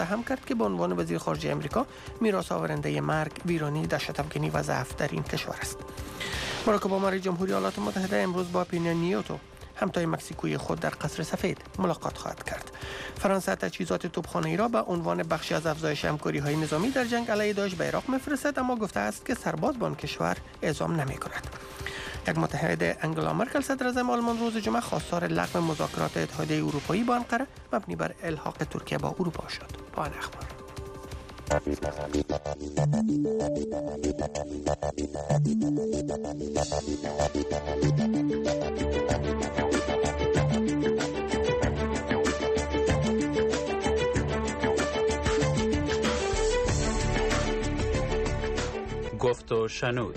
متهم کرد که به عنوان وزیر خارجه امریکا میراث آورنده مرگ، ویرانی، دهشت افکنی و ضعف در این کشور است. باراک اوباما رئیس جمهوری ایالات متحده امروز با پینیا نیوتو همتای مکزیکویی خود در قصر سفید ملاقات خواهد کرد. فرانسه تجهیزات توپخانه‌ای را به عنوان بخشی از افزایش همکاری‌های نظامی در جنگ علیه داعش به عراق می‌فرستد، اما گفته است که سرباز به آن کشور اعزام نمی‌کند. یک متحد انگلا مرکل صدراعظم آلمان روز جمعه خواستار لغو مذاکرات اتحادیه اروپایی با انقره مبنی بر الحاق ترکیه با اروپا شد. با این اخبار گفت و شنود.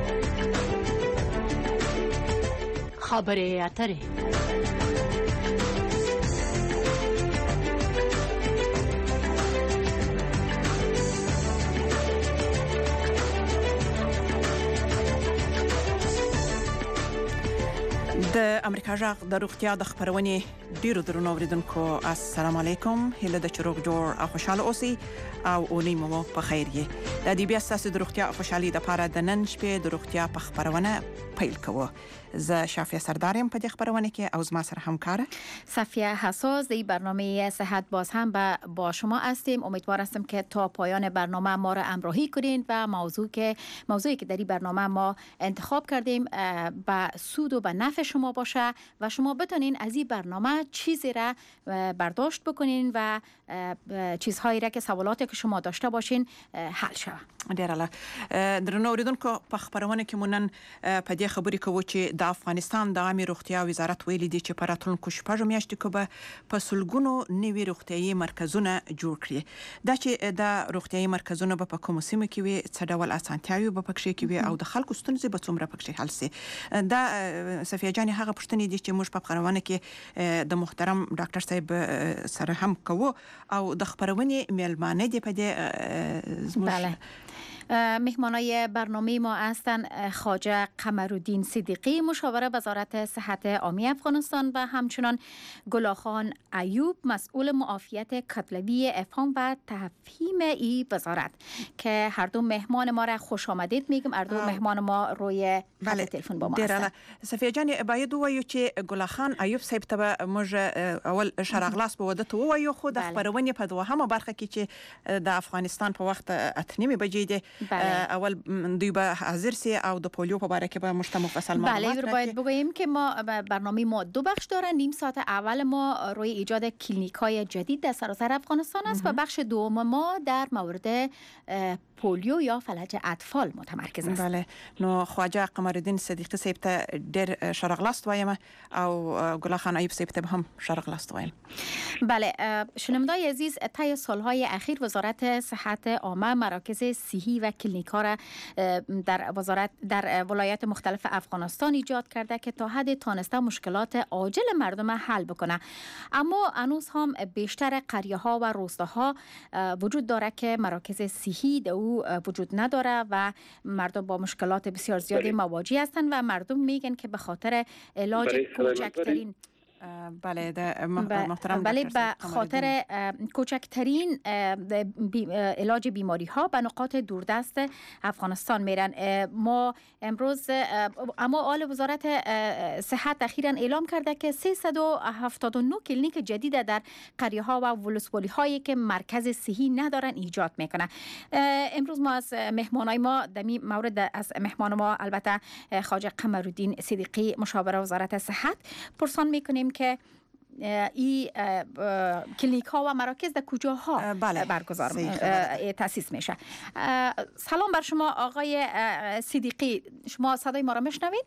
خبر اتره. د امریکا جغ د روغتیا د خبرونې ډیرو درنو اوریدونکو السلام علیکم، هیله د چروغ جوړ او خوشاله اوسئ او اونۍ مو په خیر یې. د دې بیا ستاسو د روغتیا او خوشحالي لپاره د نن شپې د روغتیا په خبرونه پیل کوو. ز شافیه سرداریم په دې خبرونه کې او زما سره همکاره صفیه حساس. در برنامه صحت باز هم با شما هستیم. امیدوار هستم که تا پایان برنامه ما را همراهی کنین و موضوعی که در این برنامه ما انتخاب کردیم به سود و به نفع شما باشه و شما بتونین از این برنامه چیزی را برداشت بکنین و چیزهایی را که سوالاتی که شما داشته باشین حل شوه. ډیر الله درنو اوریدونکو په خبرونه کې مونن په دې خبرې کوو چې د افغانستان د عامه روغتیا وزارت ویلي دی چې په راتلونکو شپږو میاشتو کې به په سلګونو نوي روغتیايي مرکزونه جوړ کړي. دا چې د روغتیايي مرکزونه په کومو سیمو کې وي، څه ډول اسانتیاوي به پکې کې وي او د خلکو ستونزې به څومره پکې حل شي. دا صفیه جان هغه پوښتنې دي چې موږ په خبرونه کې د محترم ډاکټر صاحب سره هم کوو او د خبرونې میلمانه دی په دې بله. مهمانای برنامه ما هستند خواجه قمرالدین صدیقی مشاور وزارت صحت عامه افغانستان و همچنان گلاخان ایوب مسئول معافیت کتلوی افهام و تفهیم ای وزارت که هر دو مهمان ما را خوش آمدید میگم. هر دو مهمان ما روی خط تلفن با ما هستند. صفیه جان باید وایو چې گلاخان ایوب صاحب ته موږ اول شرغلاس به ودته وایو، خو د خبرونه په دوهمه برخه کې چې د افغانستان په وخت 8:30 بجې ده اول دوی به حاضر سي او د پولیو په اړه کې به مشت مفصل معلومات بله. باید بگوییم که ما برنامه ما دو بخش داره. نیم ساعت اول ما روی ایجاد کلینیک‌های جدید در سراسر افغانستان است و بخش دوم ما در مورد پولیو یا فلج اطفال متمرکز است. بله. نو خواجه قمرالدین صدیقی صاحب ته ډېر شرغلاست وایم او گلاخان ایوب صاحب ته هم شرغلاست وایم. بله. شنوندای عزیز، طی سالهای اخیر وزارت صحت عامه مراکز صحی و کلینیک‌ها را در ولایات مختلف افغانستان ایجاد کرده که تا حد تانسته مشکلات عاجل مردم حل بکنه. اما هنوز هم بیشتر قریه‌ها و روستاها وجود داره که مراکز صحی در او وجود نداره و مردم با مشکلات بسیار زیادی مواجه هستند و مردم میگن که به خاطر علاج کوچکترین محترم بله به خاطر کوچکترین علاج بیماری ها به نقاط دوردست افغانستان میرن. ما امروز اما آل وزارت صحت اخیراً اعلام کرده که 379 کلینیک جدید در قریه ها و ولسوالی هایی که مرکز صحی ندارن ایجاد میکنه. امروز ما از مهمانای ما در این مورد از مهمان ما البته خواجه قمرالدین صدیقی مشاور وزارت صحت پرسان میکنیم که این کلینیک ها و مراکز در کجاها برگزار تأسیس میشه. سلام بر شما آقای صدیقی، شما صدای ما را میشنوید؟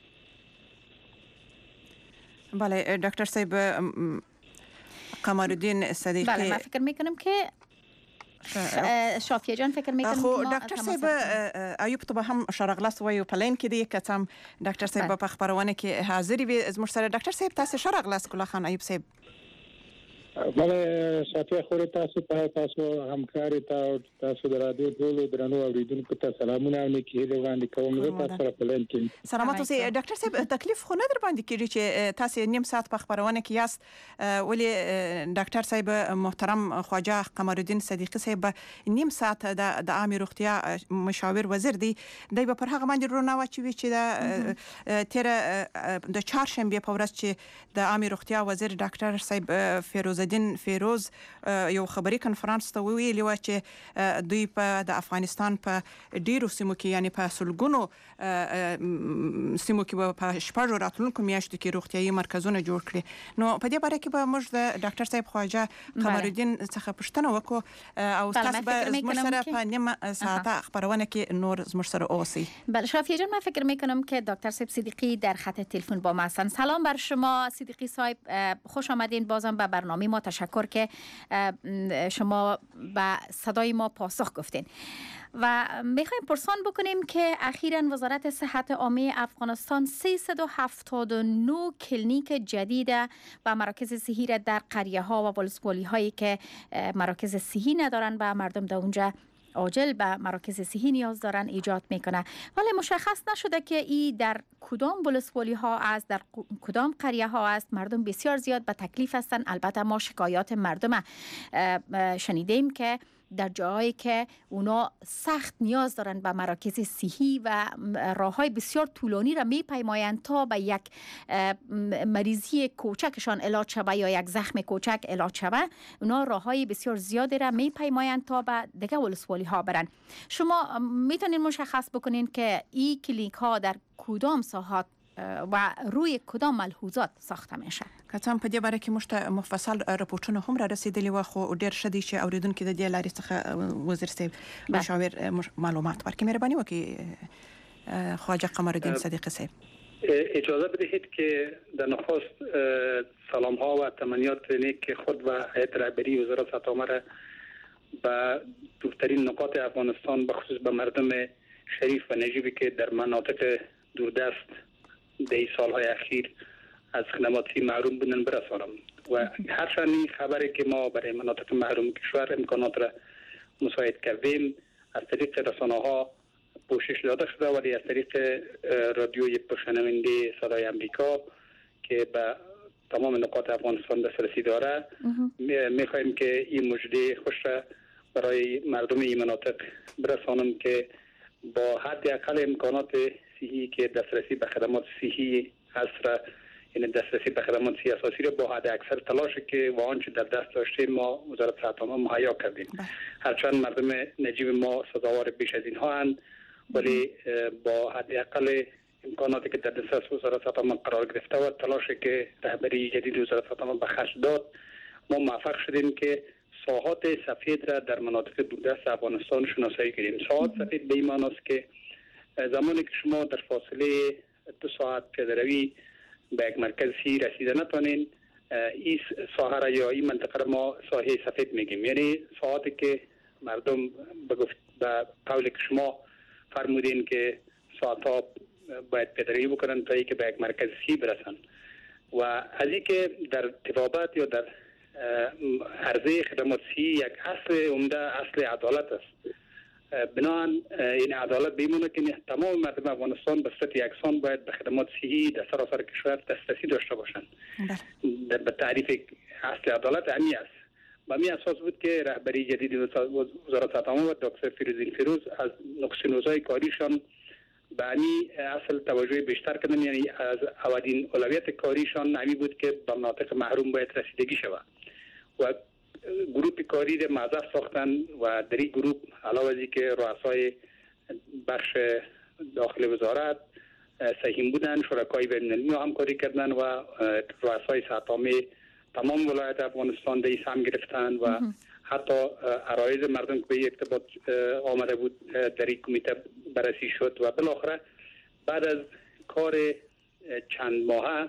بله دکتر صاحب قمرالدین صدیقی. بله من فکر میکنم که شافیه جان فکر میکنم خو ډاکټر صاحب ایوب ته هم شرغلاس وایو په لین کې دی که څم ډاکټر صاحب په خبرونه کې حاضر وي زموږ سره. ډاکټر صاحب تاسو شرغلاس ګل خان ایوب صاحب بله شافی خور تاسو همکار تاسو درادیو ټول درنو اوریدونکو ته سلامونه نیکی هیله وړاندې کوم زه تاسو سره پلان کې سلامات اوسئ ډاکټر صاحب تکلیف خو نه در باندې کیږي چې تاسو نیم ساعت په خبرونه کې یاست ولی ډاکټر صاحب محترم خواجه قمرالدین صدیقی صاحب نیم ساعت د عامه روغتیا مشاور وزیر دی د پر هغه باندې رونه واچوي چې د تیر د چهارشنبه په ورځ چې د عامه روغتیا وزیر ډاکټر صاحب فیروز یو خبري کنفرانس ته ویلي و چې دوی په د افغانستان په ډیرو سیمو کې یعنی په سلګونو سیمو کې په شپږ راتلونکو میاشتو کې روغتيایي مرکزونه جوړ کړي نو په دې باره کې به موږ د ډاکټر صاحب خواجه قمرالدین څخه پوښتنه وکړو او تاسو به زموږ سره په نیمه ساعته خبرونه کې نور زموږ سره اوسئ. بله شافیه جان، من فکر میکنم که دکتر صاحب صدیقی در خط تلفن با ما هستند. سلام بر شما صدیقی صاحب، خوش آمدین بازم به برنامه ما. تشکر که شما به صدای ما پاسخ گفتین و میخوایم پرسان بکنیم که اخیراً وزارت صحت عامه افغانستان 379 کلینیک جدید و مراکز صحی را در قریه ها و ولسوالی هایی که مراکز صحی ندارن و مردم در اونجا عاجل به مراکز صحی نیاز دارن ایجاد میکنه، ولی مشخص نشده که این در کدام ولسوالی ها است، در کدام قریه ها است. مردم بسیار زیاد به تکلیف هستن. البته ما شکایات مردم شنیدیم که در جایی که اونا سخت نیاز دارن به مراکز صحی و راههای بسیار طولانی را میپیمایند تا به یک مریضی کوچکشان علاج شوه یا یک زخم کوچک علاج شوه. اونا راههای بسیار زیادی را میپیمایند تا به دیگه ولسوالی ها برن. شما میتونین مشخص بکنین که این کلینیک ها در کدام ساحات و روی کدام ملحوظات ساخته میشه؟ کتام په دې باره کې موږ مفصل راپورټونه هم را رسیدلی و خو ډیر شدي چې اوریدونکو د دې لارې څخه وزیر صاحب مشاور معلومات ورکړي. مهرباني وکړئ خواجه قمرالدین صدیقی صاحب. اجازه بدهید که در نخست سلام ها و تمنیات نیک خود و هیئت رهبری وزارت صحت عامه را به دورترین نقاط افغانستان بخصوص به مردم شریف و نجیبی که در مناطق دوردست در این سالهای اخیر از خدماتی محروم بودن برسانم و هرچند این خبری که ما برای مناطق محروم کشور امکانات را مساعد کردیم از طریق رسانه ها پوشش داده شده، ولی از طریق رادیوی پشنونده صدای امریکا که به تمام نقاط افغانستان دسترسی داره میخواهیم که این مژده خوش را برای مردم این مناطق برسانم که با حد اقل امکانات صحی که دسترسی به خدمات صحی هست را، یعنی دسترسی به خدمات صحی اساسی را با حد اکثر تلاش که و آنچه در دست داشتیم ما وزارت صحت عامه مهیا کردیم. هرچند مردم نجیب ما سزاوار بیش از اینها اند، ولی با حد اقل امکاناتی که در دست وزارت صحت عامه قرار گرفته و تلاشی که رهبری جدید وزارت صحت عامه به خرج داد، ما موفق شدیم که ساحات سفید را در مناطق دوردست افغانستان شناسایی کنیم. ساحات سفید به این معنی است که زمانی که شما در فاصله 2 ساعت پیاده‌روی به یک مرکز صحی رسیده نتونین، این ساحه را یا این منطقه را ما ساحه سفید میگیم. یعنی ساعتی که مردم به قول که شما فرمودین که ساعتها باید پیاده‌روی بکنن تا اینکه به یک مرکز صحی برسن و از این که در طبابت یا در عرضه خدمات صحی یک اصل عمده اصل عدالت است. بنابراین این عدالت بیمونه که تمام مردم افغانستان به صورت یکسان باید به خدمات صحی در سراسر کشور دسترسی داشته باشند. به تعریف اصل عدالت امی است. به می اساس بود که رهبری جدید وزارت صحت عامه و دکتر فیروز از نقص نوزای کاریشان به امی اصل توجه بیشتر کردن، یعنی از اولین اولویت کاریشان امی بود که به مناطق محروم باید رسیدگی شود و گروه کاری را موظف ساختن و در این گروه علاوه از اینکه رؤسای بخش داخل وزارت سهیم بودن، شرکای بین‌المللی همکاری کردن و رؤسای صحت عامه تمام ولایت افغانستان در این سهم گرفتن و حتی عرایض مردم که به ارتباط آمده بود در این کمیته بررسی شد و بالاخره بعد از کار چند ماهه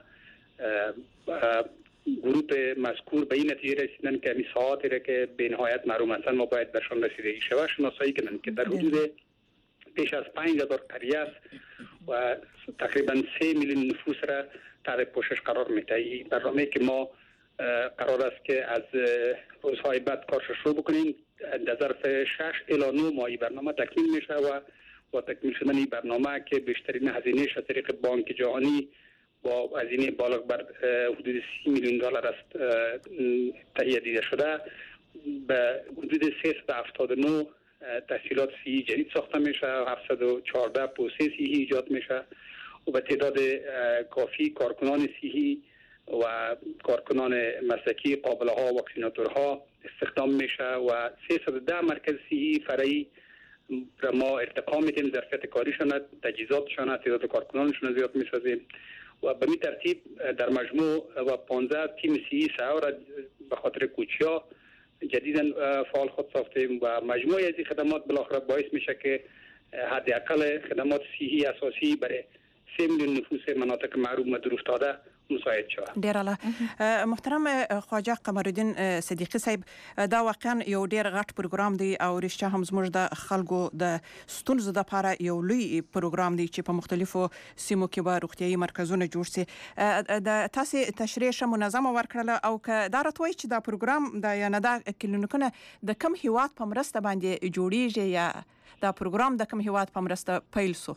گروه مذکور به این نتیجه رسیدن که همین ساعاتی را که به نهایت محروم هستند ما باید برشان رسیدگی شود شناسایی کنند که در حدود بیش از 5000 قریه است و تقریبا 3 میلیون نفوس را تحت پوشش قرار میده. این برنامه که ما قرار است که از روزهای بعد کارش شروع بکنیم. در ظرف 6 الی 9 ماه برنامه تکمیل میشه و با تکمیل شدن این برنامه که بیشترین هزینه‌اش از طریق بانک جهانی با هزینه بالغ بر حدود 30 میلیون دلار است تهیه دیده شده، به حدود 379 تسهیلات صحی جدید ساخته میشه، 714 پروسه صحی ایجاد میشه و به تعداد کافی کارکنان صحی و کارکنان مسلکی قابله ها و واکسیناتورها استخدام میشه و 310 مرکز صحی فرعی را ما ارتقا میدیم، ظرفیت کاریشان، تجهیزاتشان، تعداد کارکنانشون زیاد میسازیم و به این ترتیب در مجموع و 15 تیم صحی سعی را به خاطر کوچیا جدیداً فعال خود ساختیم و مجموعه از این خدمات بالاخره باعث میشه که حداقل خدمات صحی اساسی برای 3 میلیون نفوس مناطق محروم و دورافتاده مساعد شود. ډیر الله محترم خواجه قمرالدین صدیقی صاحب، دا واقعا یو ډیر غټ پروګرام دی او رښتیا هم زموږ د خلکو د ستونزو د لپاره یو لوی پروګرام دی چې په مختلفو سیمو کې به روغتیايي مرکزونه جوړ شي. د تاسو تشریح منظمه ورکړله او که دا راته وایي چې دا پروګرام د یا نه دا کلینیکونه د کم هیواد په مرسته باندې جوړیږي یا دا پروګرام د کم هیواد په مرسته پیل سو؟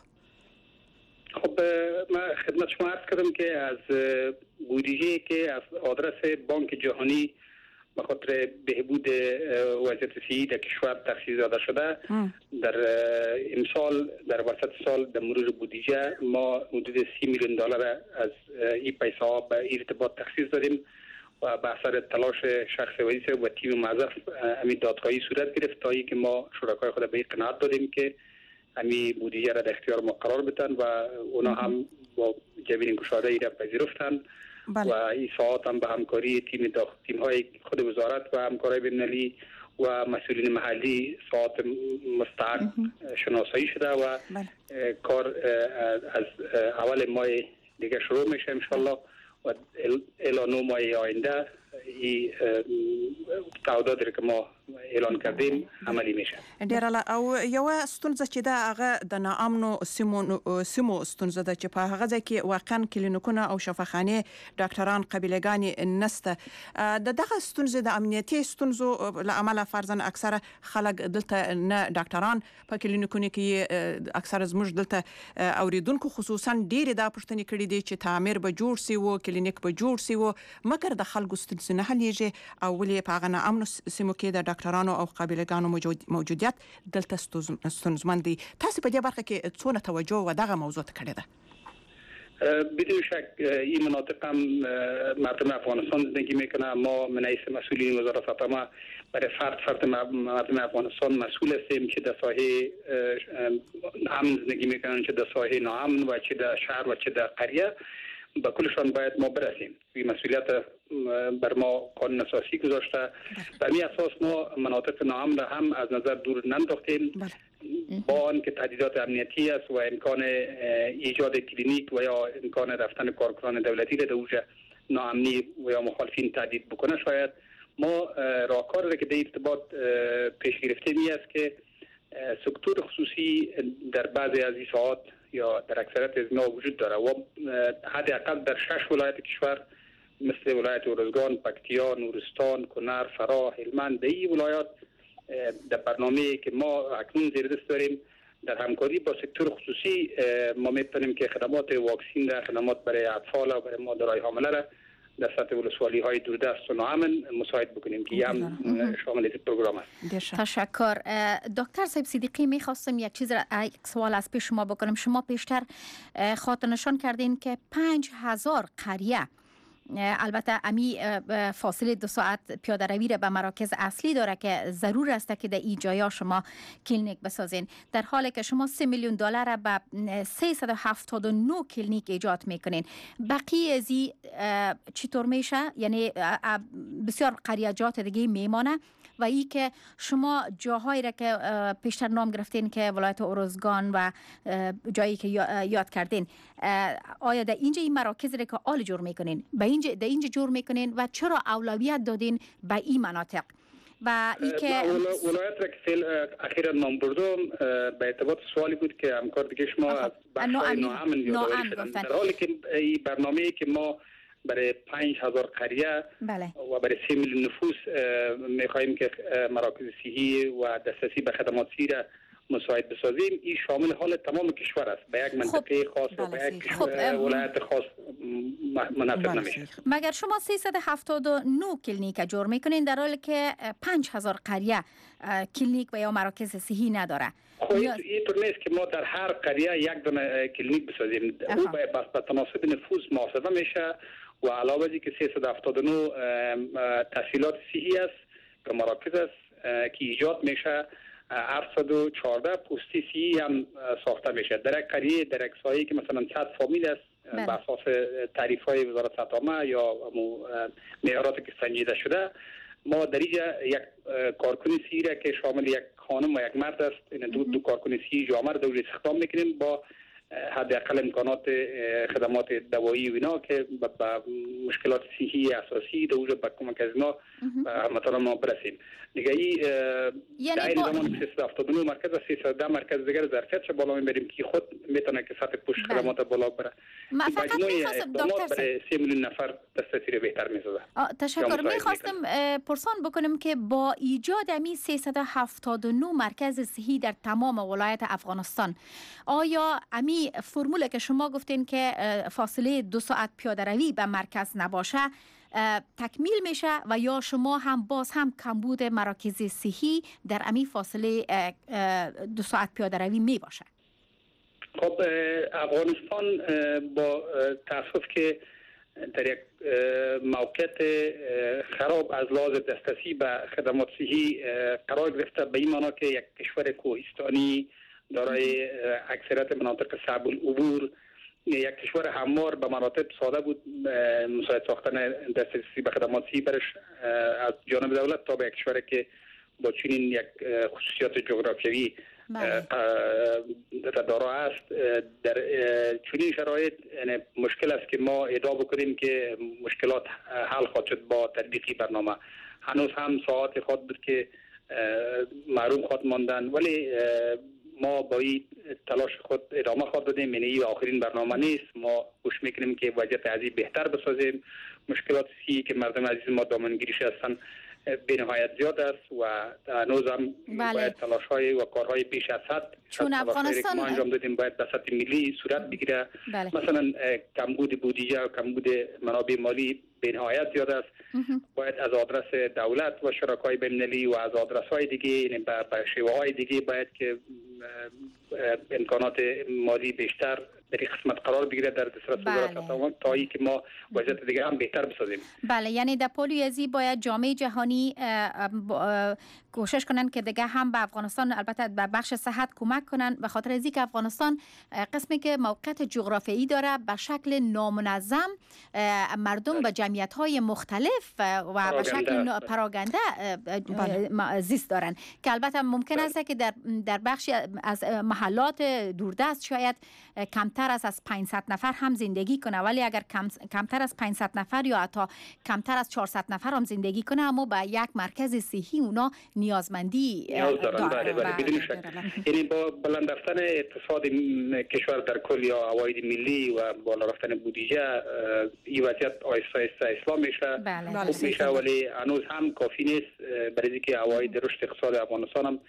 خب ما خدمت شما عرض کردم که از بودجه که از آدرس بانک جهانی به خاطر بهبود وضعیت صحی در کشور تخصیص داده شده، در امسال در وسط سال در مرور بودجه ما حدود 30 میلیون دلار از این پیسه ها به ارتباط تخصیص دادیم و به اثر تلاش شخص وزیر و تیم موظف همین دادخواهی صورت گرفت تا اینکه ما شرکای خود به این قناعت دادیم که همین بودجه را در اختیار ما قرار بدن و اونا هم با جبین گشاده ای را پذیرفتن و این ساعت هم به همکاری تیم های خود وزارت و همکارای بین‌المللی و مسئولین محلی ساعت مستحق شناسایی شده و کار از اول ماه دیگه شروع میشه انشالله و الی 9 ماه آینده این تعهدات که ما اعلان کردیم عملی میشه. ډیر الله او یو ستونزه چې دا هغه د ناامنو سیمو ستونزه ده چې په هغه ځای کې واقعا کلینیکونه او شفاخانه ډاکټران قبیلهګانې نسته. د دغه ستونزې د امنیتي ستونزو لامل فرضاً اکثره خلک دلته نه ډاکټران په کلینیکونو کې اکثره زموږ دلته اوریدونکو خصوصا ډیر دا پوښتنې کړې دي چې تعمیر به جوړ سی وو، کلینیک به جوړ سی وو، مګر د خلکو ستونزې نه حلیږي او ولې په هغه ناامنو سیمو کې د ډاکټرانو او قابلګانو موجودیت دلته ستونزمن دي. تاسو په دې برخه کې څونه توجه و دغه موضوع ته کړی ده؟ بدون شک این مناطق هم مردم افغانستان زندگی میکنه. ما من حیث مسئولین وزارت عامه برای فرد مردم افغانستان مسئول هستیم که در ساحه امن زندگی میکنن، چه در ساحه ناامن و چه در شهر و چه در قریه، به کلشان باید ما برسیم. این مسئولیت بر ما قانون اساسی گذاشته. به این اساس ما مناطق ناامن را هم از نظر دور ننداختیم با آنکه تهدیدات امنیتی است و امکان ایجاد کلینیک و یا امکان رفتن کارکنان دولتی را در اوج ناامنی و یا مخالفین تهدید بکنه. شاید ما راهکار را که در ارتباط پیش گرفتیم است که سکتور خصوصی در بعضی از این ساعات یا در اکثریت از اینا وجود داره و حداقل در 6 ولایت کشور مثل ولایت ارزگان، پکتیا، نورستان، کنر، فراه، هلمند، این ولایات در برنامه‌ای که ما اکنون زیر دست داریم در همکاری با سکتور خصوصی ما میتونیم که خدمات واکسین را، خدمات برای اطفال و برای مادرای حامله را در سطح ولسوالی های دوردست و ناامن مساعد بکنیم که هم شامل این پروگرام است. تشکر. دکتر صاحب صدیقی میخواستم یک سوال از پیش شما بکنم. شما پیشتر خاطر نشان کردین که 5000 قریه، البته امی فاصله 2 ساعت پیاده روی را به مراکز اصلی داره که ضرور است که در این جایا شما کلینیک بسازین، در حالی که شما 3 میلیون دلار را به 379 کلینیک ایجاد میکنین. بقیه از این چطور میشه؟ یعنی بسیار قریجات دیگه میمانه و ای که شما جاهایی را که پیشتر نام گرفتین که ولایت ارزگان و جایی که یاد کردین، آیا در اینجا این مراکز را که آل جور میکنین در اینجا جور میکنین و چرا اولویت دادین به این مناطق؟ و ای که ولایت را که اخیرا نام بردم به ارتباط سوالی بود که همکار دیگه شما از بخشای ناامن یادآوری شدن، در حالی که این برنامه‌ای که ما برای 5000 قریه بله. و برای 3 میلیون نفوس میخواهیم که مراکز صحی و دسترسی به خدمات صحی را مساعد بسازیم. این شامل حال تمام کشور است، به یک منطقه خاص و به یک ولایت خاص منحصر نمیشه. مگر شما 379 کلینیک جور میکنین در حالی که 5000 قریه کلینیک و یا مراکز صحی نداره؟ اینطور نیست که ما در هر قریه یک دونه کلینیک بسازیم. او به تناسب نفوس محاسبه میشه و علاوه از اینکه 379 تحصیلات صحی است که مراکز است که ایجاد میشه، 714 پستی صحی هم ساخته میشه در یک قریه، در یک سایه که مثلا 100 فامیل است بر اساس تعریف های وزارت صحت عامه یا معیارات که سنجیده شده. ما در اینجا یک کارکن صحی را که شامل یک خانم و یک مرد است، این دو کارکن صحی جامعه را دور استخدام میکنیم با حداقل امکانات خدمات دوایی و اینا که با مشکلات صحی اساسی دوجه با کمک از اینا مثلا ما برسیم دیگه. یعنی با زمان 379 مرکز و 310 مرکز دیگر ظرفیتش بالا میبریم که خود میتونه که سطح پوش خدمات بالا بره. ما فقط می‌خواستم دکتر 3 میلیون نفر دسترسی رو بهتر می‌سازه. تشکر. می‌خواستم پرسان بکنم که با ایجاد امی 379 مرکز صحی در تمام ولایت افغانستان، آیا امی فرموله که شما گفتین که فاصله 2 ساعت پیاده روی به مرکز نباشه تکمیل میشه و یا شما هم باز هم کمبود مراکز صحی در امی فاصله 2 ساعت پیاده روی می باشه؟ خب افغانستان با تاسف که در یک موقعیت خراب از لحاظ دسترسی به خدمات صحی قرار گرفته، به این معنا که یک کشور کوهستانی دارای اکثریت مناطق صعب العبور، یک کشور هموار به مراتب ساده بود مساعد ساختن دسترسی به خدمات صحی برش از جانب دولت تا به یک کشور که با چنین یک خصوصیات جغرافیایی دارا است. در چنین شرایط مشکل است که ما ادعا بکنیم که مشکلات حل خواهد شد با تطبیق برنامه. هنوز هم ساعات خود بود که معروم خواهد ماندن، ولی ما با این تلاش خود ادامه خواهد دادیم. یعنی آخرین برنامه نیست، ما کوشش میکنیم که وضعیت از این بهتر بسازیم. مشکلات صحی که مردم عزیز ما دامنگیریش هستن به نهایت زیاد است و هنوز هم باید تلاش‌های و کارهای بیش از حد چون افغانستان ما انجام دادیم باید به سطح ملی صورت بگیره. مثلا کمبود بودجه و کمبود منابع مالی به نهایت زیاد است. باید از آدرس دولت و شرکای بین‌المللی و از آدرس‌های دیگه، یعنی به شیوه‌های دیگه باید که امکانات مالی بیشتر در این قسمت قرار بگیره در دسترس وزارت صحت تا ای که ما وضعیت دیگه هم بهتر بسازیم. بله، یعنی در پولی ازی باید جامعه جهانی کوشش کنن که دیگه هم به افغانستان البته به بخش صحت کمک کنن، به خاطر از اینکه افغانستان قسمی که موقعیت جغرافیایی داره به شکل نامنظم مردم به جمعیت‌های مختلف و به شکل پراگنده زیست دارن که البته ممکن است که در بخشی از محلات دوردست شاید کمتر از 500 نفر هم زندگی کنه، ولی اگر کمتر از 500 نفر یا حتی کمتر از 400 نفر هم زندگی کنه، اما به یک مرکز صحی اونا نیازمندی دارن. بله بدون شک. یعنی با بالا رفتن اقتصاد کشور در کل یا عواید ملی و بالا رفتن بودجه این وضعیت آهسته اصلاح میشه. خوب میشه، ولی هنوز هم کافی نیست برای اینکه عواید رشد اقتصاد افغانستان هم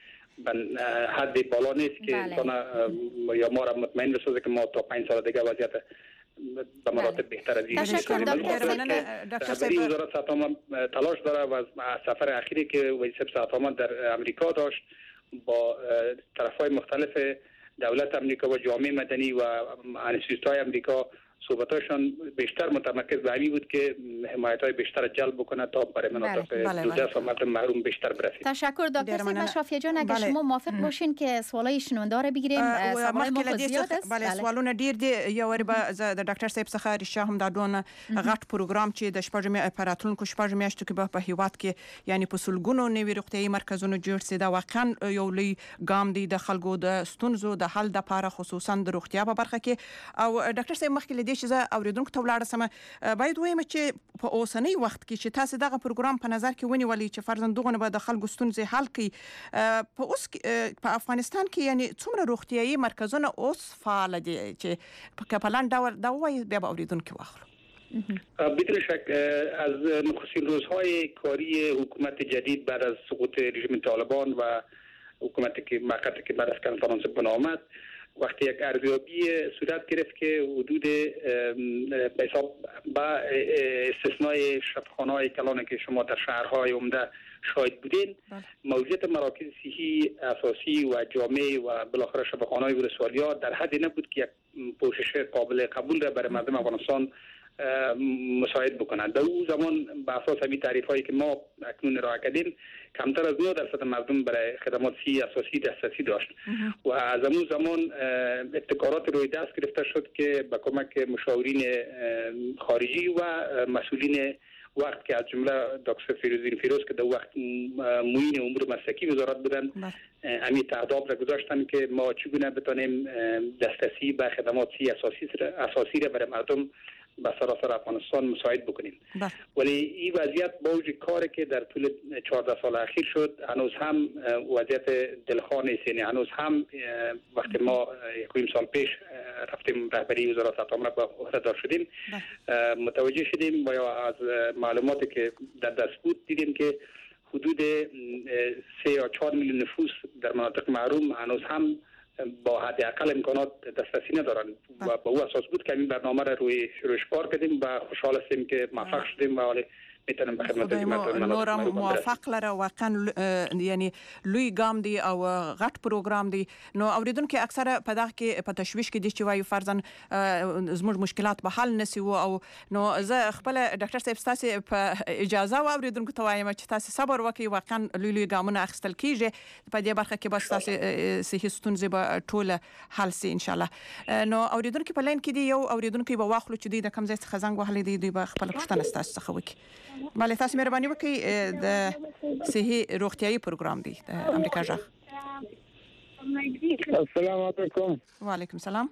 حد بالا نیست که انسان یا ما را مطمئن بسازه که ما تا 5 سال دیگه وضعیت به مراتب بهتر از این می‌کنیم. دکتر صاحب وزارت صحت عامه تلاش داره و سفر اخیری که وزیر صحت عامه در امریکا داشت با طرف‌های مختلف دولت امریکا و جامعه مدنی و انستیتوت‌های امریکا صحبتاشون بیشتر متمرکز به همین بود که حمایت‌های بیشتر جلب بکنه تا برای مناطق دوردست و مردم محروم بیشتر برسید. تشکر دکتر سید مشرافی جان. اگر شما موافق باشین که سوالای شنونده رو بگیریم، سوالای ما زیاد است. بله سوالونه ډیر دي. یو ور به د ډاکټر صاحب څخه رښتیا هم دا دون غټ پروګرام چې د شپږمې اپراتونکو شپږ میاشتو کې په هیواد کې یعنی په سلګونو نوي روغتيایي مرکزونه جوړ سي. دا واقعا یو لوی ګام دی د خلکو د ستونزو د حل لپاره، خصوصا د روغتیا په برخه کې. او ډاکټر صاحب مخکې دې چې زه اوریدونکو ته ولاړ سم باید وایم چې په اوسنۍ وخت کې چې تاسو دغه پروګرام په نظر کې ونیولئ چې فرزندونه به د خلکو ستونزې حل کړي، په اوس په افغانستان کې یعنی څومره روغتيایي مرکزونه اوس فعال دي چې په پلان ډول دا وایي بیا به اوریدونکو واخلو؟ بدون شک از نخستین روزهای کاری حکومت جدید بعد از سقوط رژیم طالبان و حکومتی که موقتی که بعد از کنفرانس بن آمد، وقتی یک ارزیابی صورت گرفت که حدود به حساب با استثنای شفاخانه‌های کلانی که شما در شهرهای عمده شاهد بودین، موجودیت مراکز صحی اساسی و جامع و بالاخره شفاخانه‌های ولسوالی‌ها در حدی نبود که یک پوشش قابل قبول را برای مردم افغانستان مساعد بکنند. در اون زمان به اساس همین تعریف‌هایی که ما اکنون ارائه کردیم، کمتر از 9% مردم برای خدمات صحی اساسی دسترسی داشت و از اون زمان ابتکارات روی دست گرفته شد که با کمک مشاورین خارجی و مسئولین وقت که از جمله دکتر فیروز که در وقت معین امور مسلکی وزارت بودند، همین تعهدات را گذاشتن که ما چگونه بتونیم دسترسی به خدمات صحی اساسی را برای مردم به سراسر افغانستان مساعد بکنیم. ولی این وضعیت با وجود کاری که در طول 14 سال اخیر شد، هنوز هم وضعیت دلخواه نیست. یعنی هنوز هم وقتی ما 1 سال پیش رفتیم رهبری وزارت اطلاعات به عهده دار شدیم، متوجه شدیم و یا از معلوماتی که در دست بود دیدیم که حدود 3 یا 4 میلیون نفوس در مناطق محروم هنوز هم با حداقل امکانات دسترسی ندارن و با او اساس بود که این برنامه را رویش کار کردیم و خوشحال هستیم که موفق شدیم و حالا میتونم به خدمت نورم موافق لره. واقعا یعنی لوی ګام دی او غټ پروګرام دی. نو اوریدونکو اکثره په دغه کې په تشویش کې دي چې وایي فرضاً زموږ مشکلات به حل نسی وو او نو زه خپل ډاکټر صاحب تاسو په اجازه و اوریدونکو ته وایم چې تاسو صبر وکړئ. واقعا لوی ګامونه اخیستل کیږي په دې برخه کې، بس تاسو صحي ستونزې به ټول حل سي ان شاء الله. نو اوریدونکو په لین کې دی یو اوریدونکو به واخلو چې د کم ځای څخه زنګ وهلی دی، دوی به خپل پوښتنه تاسو څخه وکړي. مالې تاسو مهرباني وکړئ د صحي روغتيایي پروګرام دی د امریکا ژغ. السلام علیکم. وعلیکم السلام.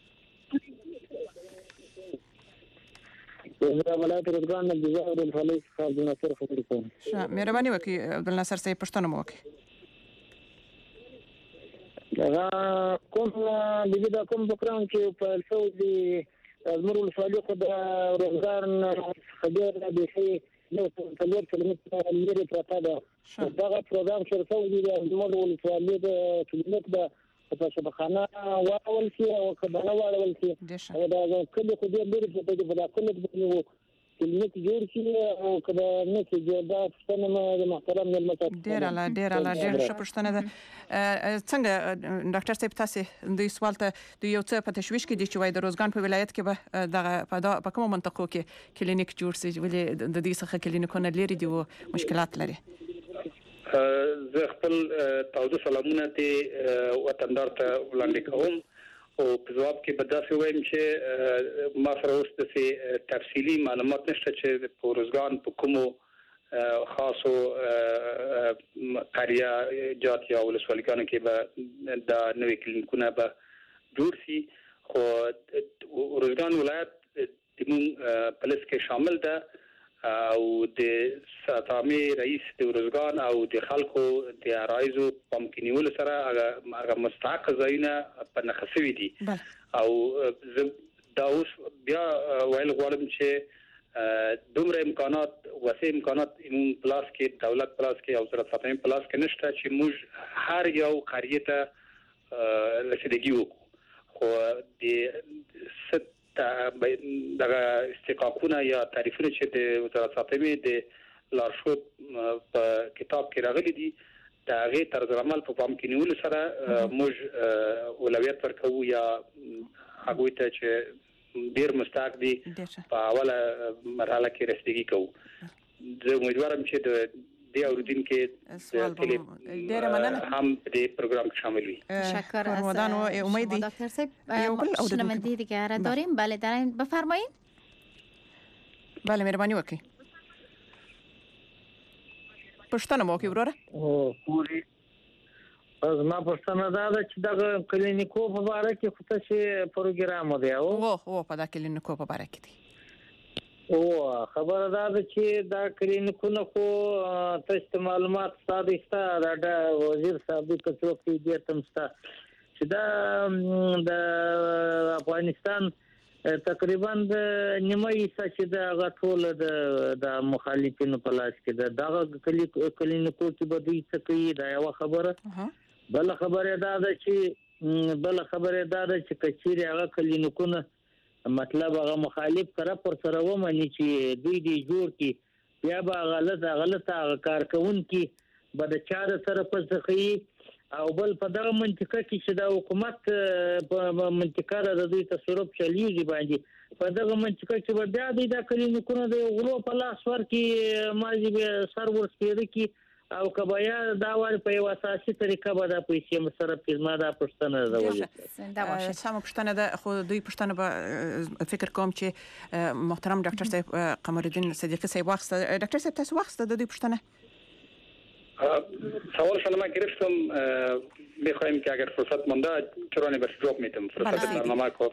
زه ولایت روزګان د جزائر الفلای څخه عبدالناصر خبرې کوم. مهرباني وکړئ عبدالناصر صاحب پوښتنه مو وکړئ. دا کوم د کوم پروګرام چې په سعودي زموږ ولسوالۍ خو د روزګار خبر د شي نو په لور کلمه لري پراته ده. دا پروګرام چې سعودي د زموږ ولسوالۍ د کلینیک د په شبخانه واول شي او کبانه واول شي او دا کله خو دې لري په دې په کله د کلینیک جوړ شي او کله نه چې جوړه څنګه د محترم ملت ډیر ښه پوښتنه ده. څنګه ډاکټر صاحب تاسو د سوال ته د یو څه په تشویش کې دي چې وای د روزګان په ولایت کې به دغه په کومه منطقو کې کلینیک جوړ شي، ولې د دې څخه کلینیکونه لري دي او مشکلات لري؟ زه خپل تاسو سلامونه ته وطندار ته وړاندې کوم او په جواب کې به تاسو وایم چې ما سره اوس د تفصیلی معلومات نشته چې په روزګان په کومو خاصو قريه جات یا ولسوالیانو کې به د نوې کلینیکونه به جوړ شي. خو روزګان ولایت د مون پولیس کې شامل ده او د ساتامي رئیس د روزګان او د خلکو د رایزو پمکنیول سره هغه مستحق ځایونه په نخښوي دي او دا اوس بیا ویل غواړم چې دومره امکانات وسیع امکانات ایمون پلاس کې دولت پلاس کې او وزارت ساتنې پلاس کې نشته چې موږ هر یو قریه ته رسیدګي وکړو. خو د دغه استحقاقونه یا تعریفونه چې د وزارت ساتنې د لارښود په کتاب کې راغلي دي د هغه طرز عمل په پام کې نیول سره موږ اولویت ورکوو یا هغه ته چې ډیر مستحق دي په اوله مرحله کې رسیدګي کوو. زه امیدوارم چې د دې اوریدونکو ډیر مننه هم دې پروګرام کې شامل وي. تشکر از امیدی دکتر صاحب. شنونده دیگه را داریم. بله دارین بفرمایید. بله مهربانی وکړئ. پښتنه مو کې وروره پوری از ما پښتنه دا چې د کلینیکو په اړه کې خو څه پروګرام دی او په دا کلینیکو په اړه کې دی او خبره ده چې دا کلینیکونه خو تاسو معلومات ستاسو د وزیر صاحب د کڅوړ کې دې تمستا چې دا د افغانستان تقریبا د نیمه حصہ چې د غټول د مخالفینو په لاس کې د کلینیکو کې به دوی څه کوي دا یو خبره. بل خبره دا ده چې کچېری هغه کلینیکونه مطلب هغه مخالف طرف پر سره ومني چې دوی دی جوړ کی بیا به غلطه کارکون کی به د چا سره پسخي او بل په دغه منطقه کې چې د حکومت په منطقه د دوی تصرف چلیږي باندې په دغه منطقه کې بیا د کلینیکونو د غلو په لاس ورکی ماجی به سرور سپیره کی او کبایا دا ور په یو اساسي طریقه به د پیسې مصرف کیږي دا پښتنه ده سم پښتنه ده خو دوی پښتنه به فکر کوم چې محترم ډاکټر صاحب قمرالدین صدیقی صاحب واخسته ډاکټر صاحب تاسو واخسته د دوی پښتنه سوال شما گرفتم میخوایم که اگر فرصت مونده چرا بس جواب میدم فرصت برنامه کو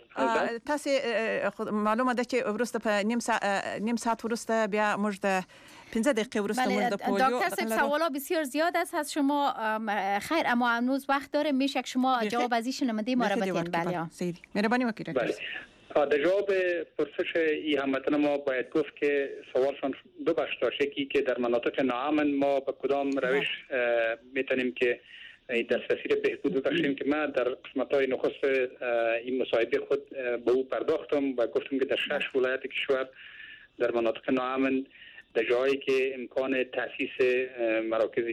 تاسو معلومه ده چې ورسته په نیم ساعت ورسته بیا موږ د 15 دقیقه ورسته موږ د پولیو دکتر صاحب سوالا بسیار زیاد است از شما خیر اما هنوز وقت داره میشه که شما جواب از این نماینده ما را بدین. بله سیدی مهربانی وکیل. در جواب پرسش این هموطن ما باید گفت که سوالشان دو بخش داشته که در مناطق ناامن ما به کدام روش میتونیم که دسترسی را بهبود ببخشیم که من در قسمت‌های نخست این مصاحبه خود به او پرداختم و گفتم که در 6 ولایت کشور در مناطق ناامن در جایی که امکان تأسیس مراکز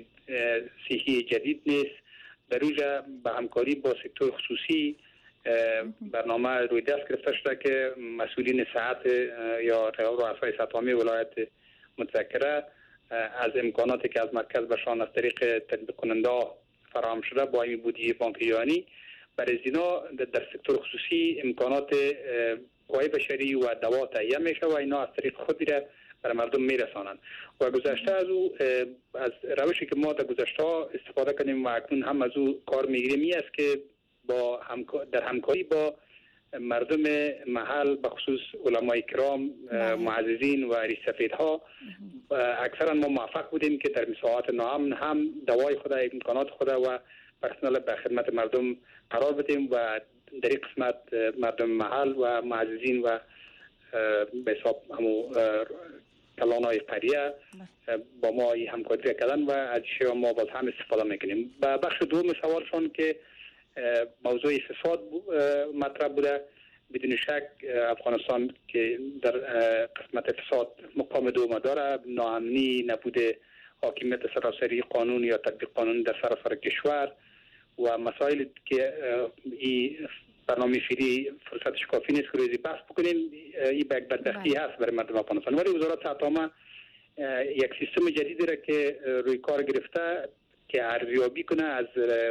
صحی جدید نیست در اونجا به همکاری با سکتور خصوصی برنامه روی دست گرفته شده که مسئولین صحت یا رؤسای سطحی ولایت متذکره از امکاناتی که از مرکز بهشان از طریق تطبیق کننده فراهم شده با این بودجه بانک جهانی برای اینا در سکتور خصوصی امکانات قوای بشری و دوا تهیه میشه و اینا از طریق خودی را برای مردم میرسانند و گذشته از او از روشی که ما در گذشته استفاده کنیم و اکنون هم از او کار میگیریم این است که در همکاری با مردم محل بخصوص علمای کرام معززین و ریسفیدها اکثرا ما موفق بودیم که در مساحات ناامن هم دوای خود امکانات خود و پرسنل به خدمت مردم قرار بدیم و در این قسمت مردم محل و معززین و به حساب همو کلانای قریه با ما همکاری کردن و از شیوه ما باز هم استفاده میکنیم. و بخش دوم سوالشون که موضوع فساد مطرح بوده بدون شک افغانستان که در قسمت فساد مقام دوم داره ناامنی نبوده حاکمیت سراسری قانون یا تطبیق قانون در سراسر کشور و مسائل که این برنامه فعلی فرصتش کافی نیست که روزی بحث بکنیم این به یک بدبختی هست برای مردم افغانستان ولی وزارت صحت یک سیستم جدیدی را که روی کار گرفته که ارزیابی کنه از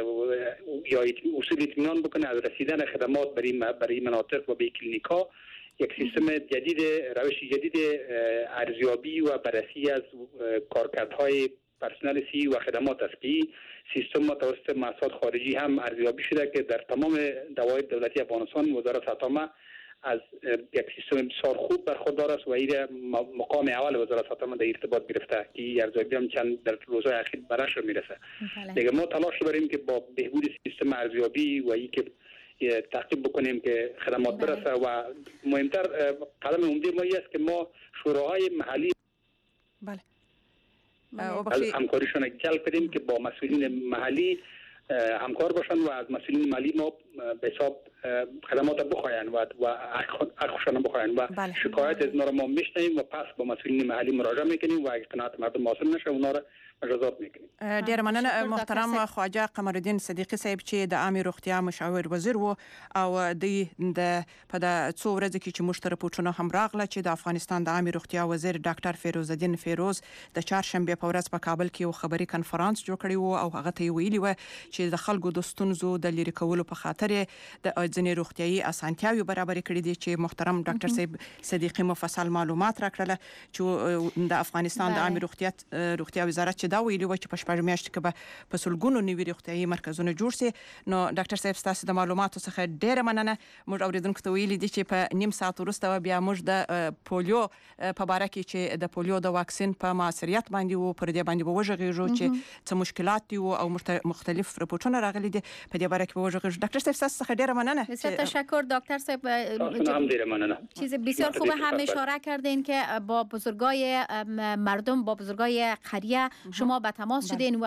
یا اصول اطمینان بکنه از رسیدن خدمات برای مناطق و به کلینیکا یک سیستم جدید روش جدید ارزیابی و بررسی از کارکردهای پرسنل سی و خدمات است که سیستم ما توسط مؤسسات خارجی هم ارزیابی شده که در تمام دوائر دولتی افغانستان وزارت صحت از یک سیستم بسیار خوب برخوردار است و این مقام اول وزارت صحت در ارتباط گرفته که ارزیابی هم چند در روزهای اخیر برش میرسه. دیگه ما تلاش بریم که با بهبود سیستم ارزیابی و این که تعقیب بکنیم که خدمات برسه و مهمتر قدم عمده ما است که ما شوراهای محلی از همکاریشون جلب کنیم که با مسئولین محلی همکار باشن و از مسئولین محلی ما به حساب خدمات بخواین و حقشان بخواین و شکایت از اونا رو ما میشنیم و پس با مسئولین محلی مراجعه میکنیم و اگه قناعت مردم حاصل نشه اونا رو مجازات میکنیم. ډیر مننه محترم خواجه قمرالدین صدیقی صاحب چې د عامه روغتیا مشاور وزیر وو او د په د څو ورځې کې چې موږ ته راپورټونه هم راغله چې د افغانستان د عامه روغتیا وزیر ډاکټر فیروزالدین فیروز د چهارشنبه په ورځ په کابل کې یو خبري کنفرانس جوړ کړی وو او هغه ته ویلي و چې د خلکو د ستونزو د لری کولو په خاطر د ځینې روغتيایي اسانتیاوي برابر کړې دي چې محترم ډاکټر صاحب صدیقی مفصل معلومات راکړل چې د افغانستان د عامه روغتیا وزارت چې تاسو دا ویلي و چې په شپږ میاشتو کې به په سلګونو نوي روغتیايي مرکزونه جوړ شي. نو ډاکټر صاحب تاسو د معلوماتو څخه ډیره مننه. موږ اوریدونکو ته ویلي دي چې په نیم ساعت وروسته بیا موږ د پولیو په باره کې چې د پولیو د واکسین په موثریت باندې و پر دې باندې وژغېږو چې څه مشکلات دي او مختلف رپورټونه راغلي دي په دې باره کې وژغېږو. ډاکټر صاحب تاسو څخه ډیره مننه. بسیار تشکر دکتر صاحب. چیز بسیار خوب هم اشاره کردین که با بزرگای مردم با بزرگای قریه شما به تماس شدین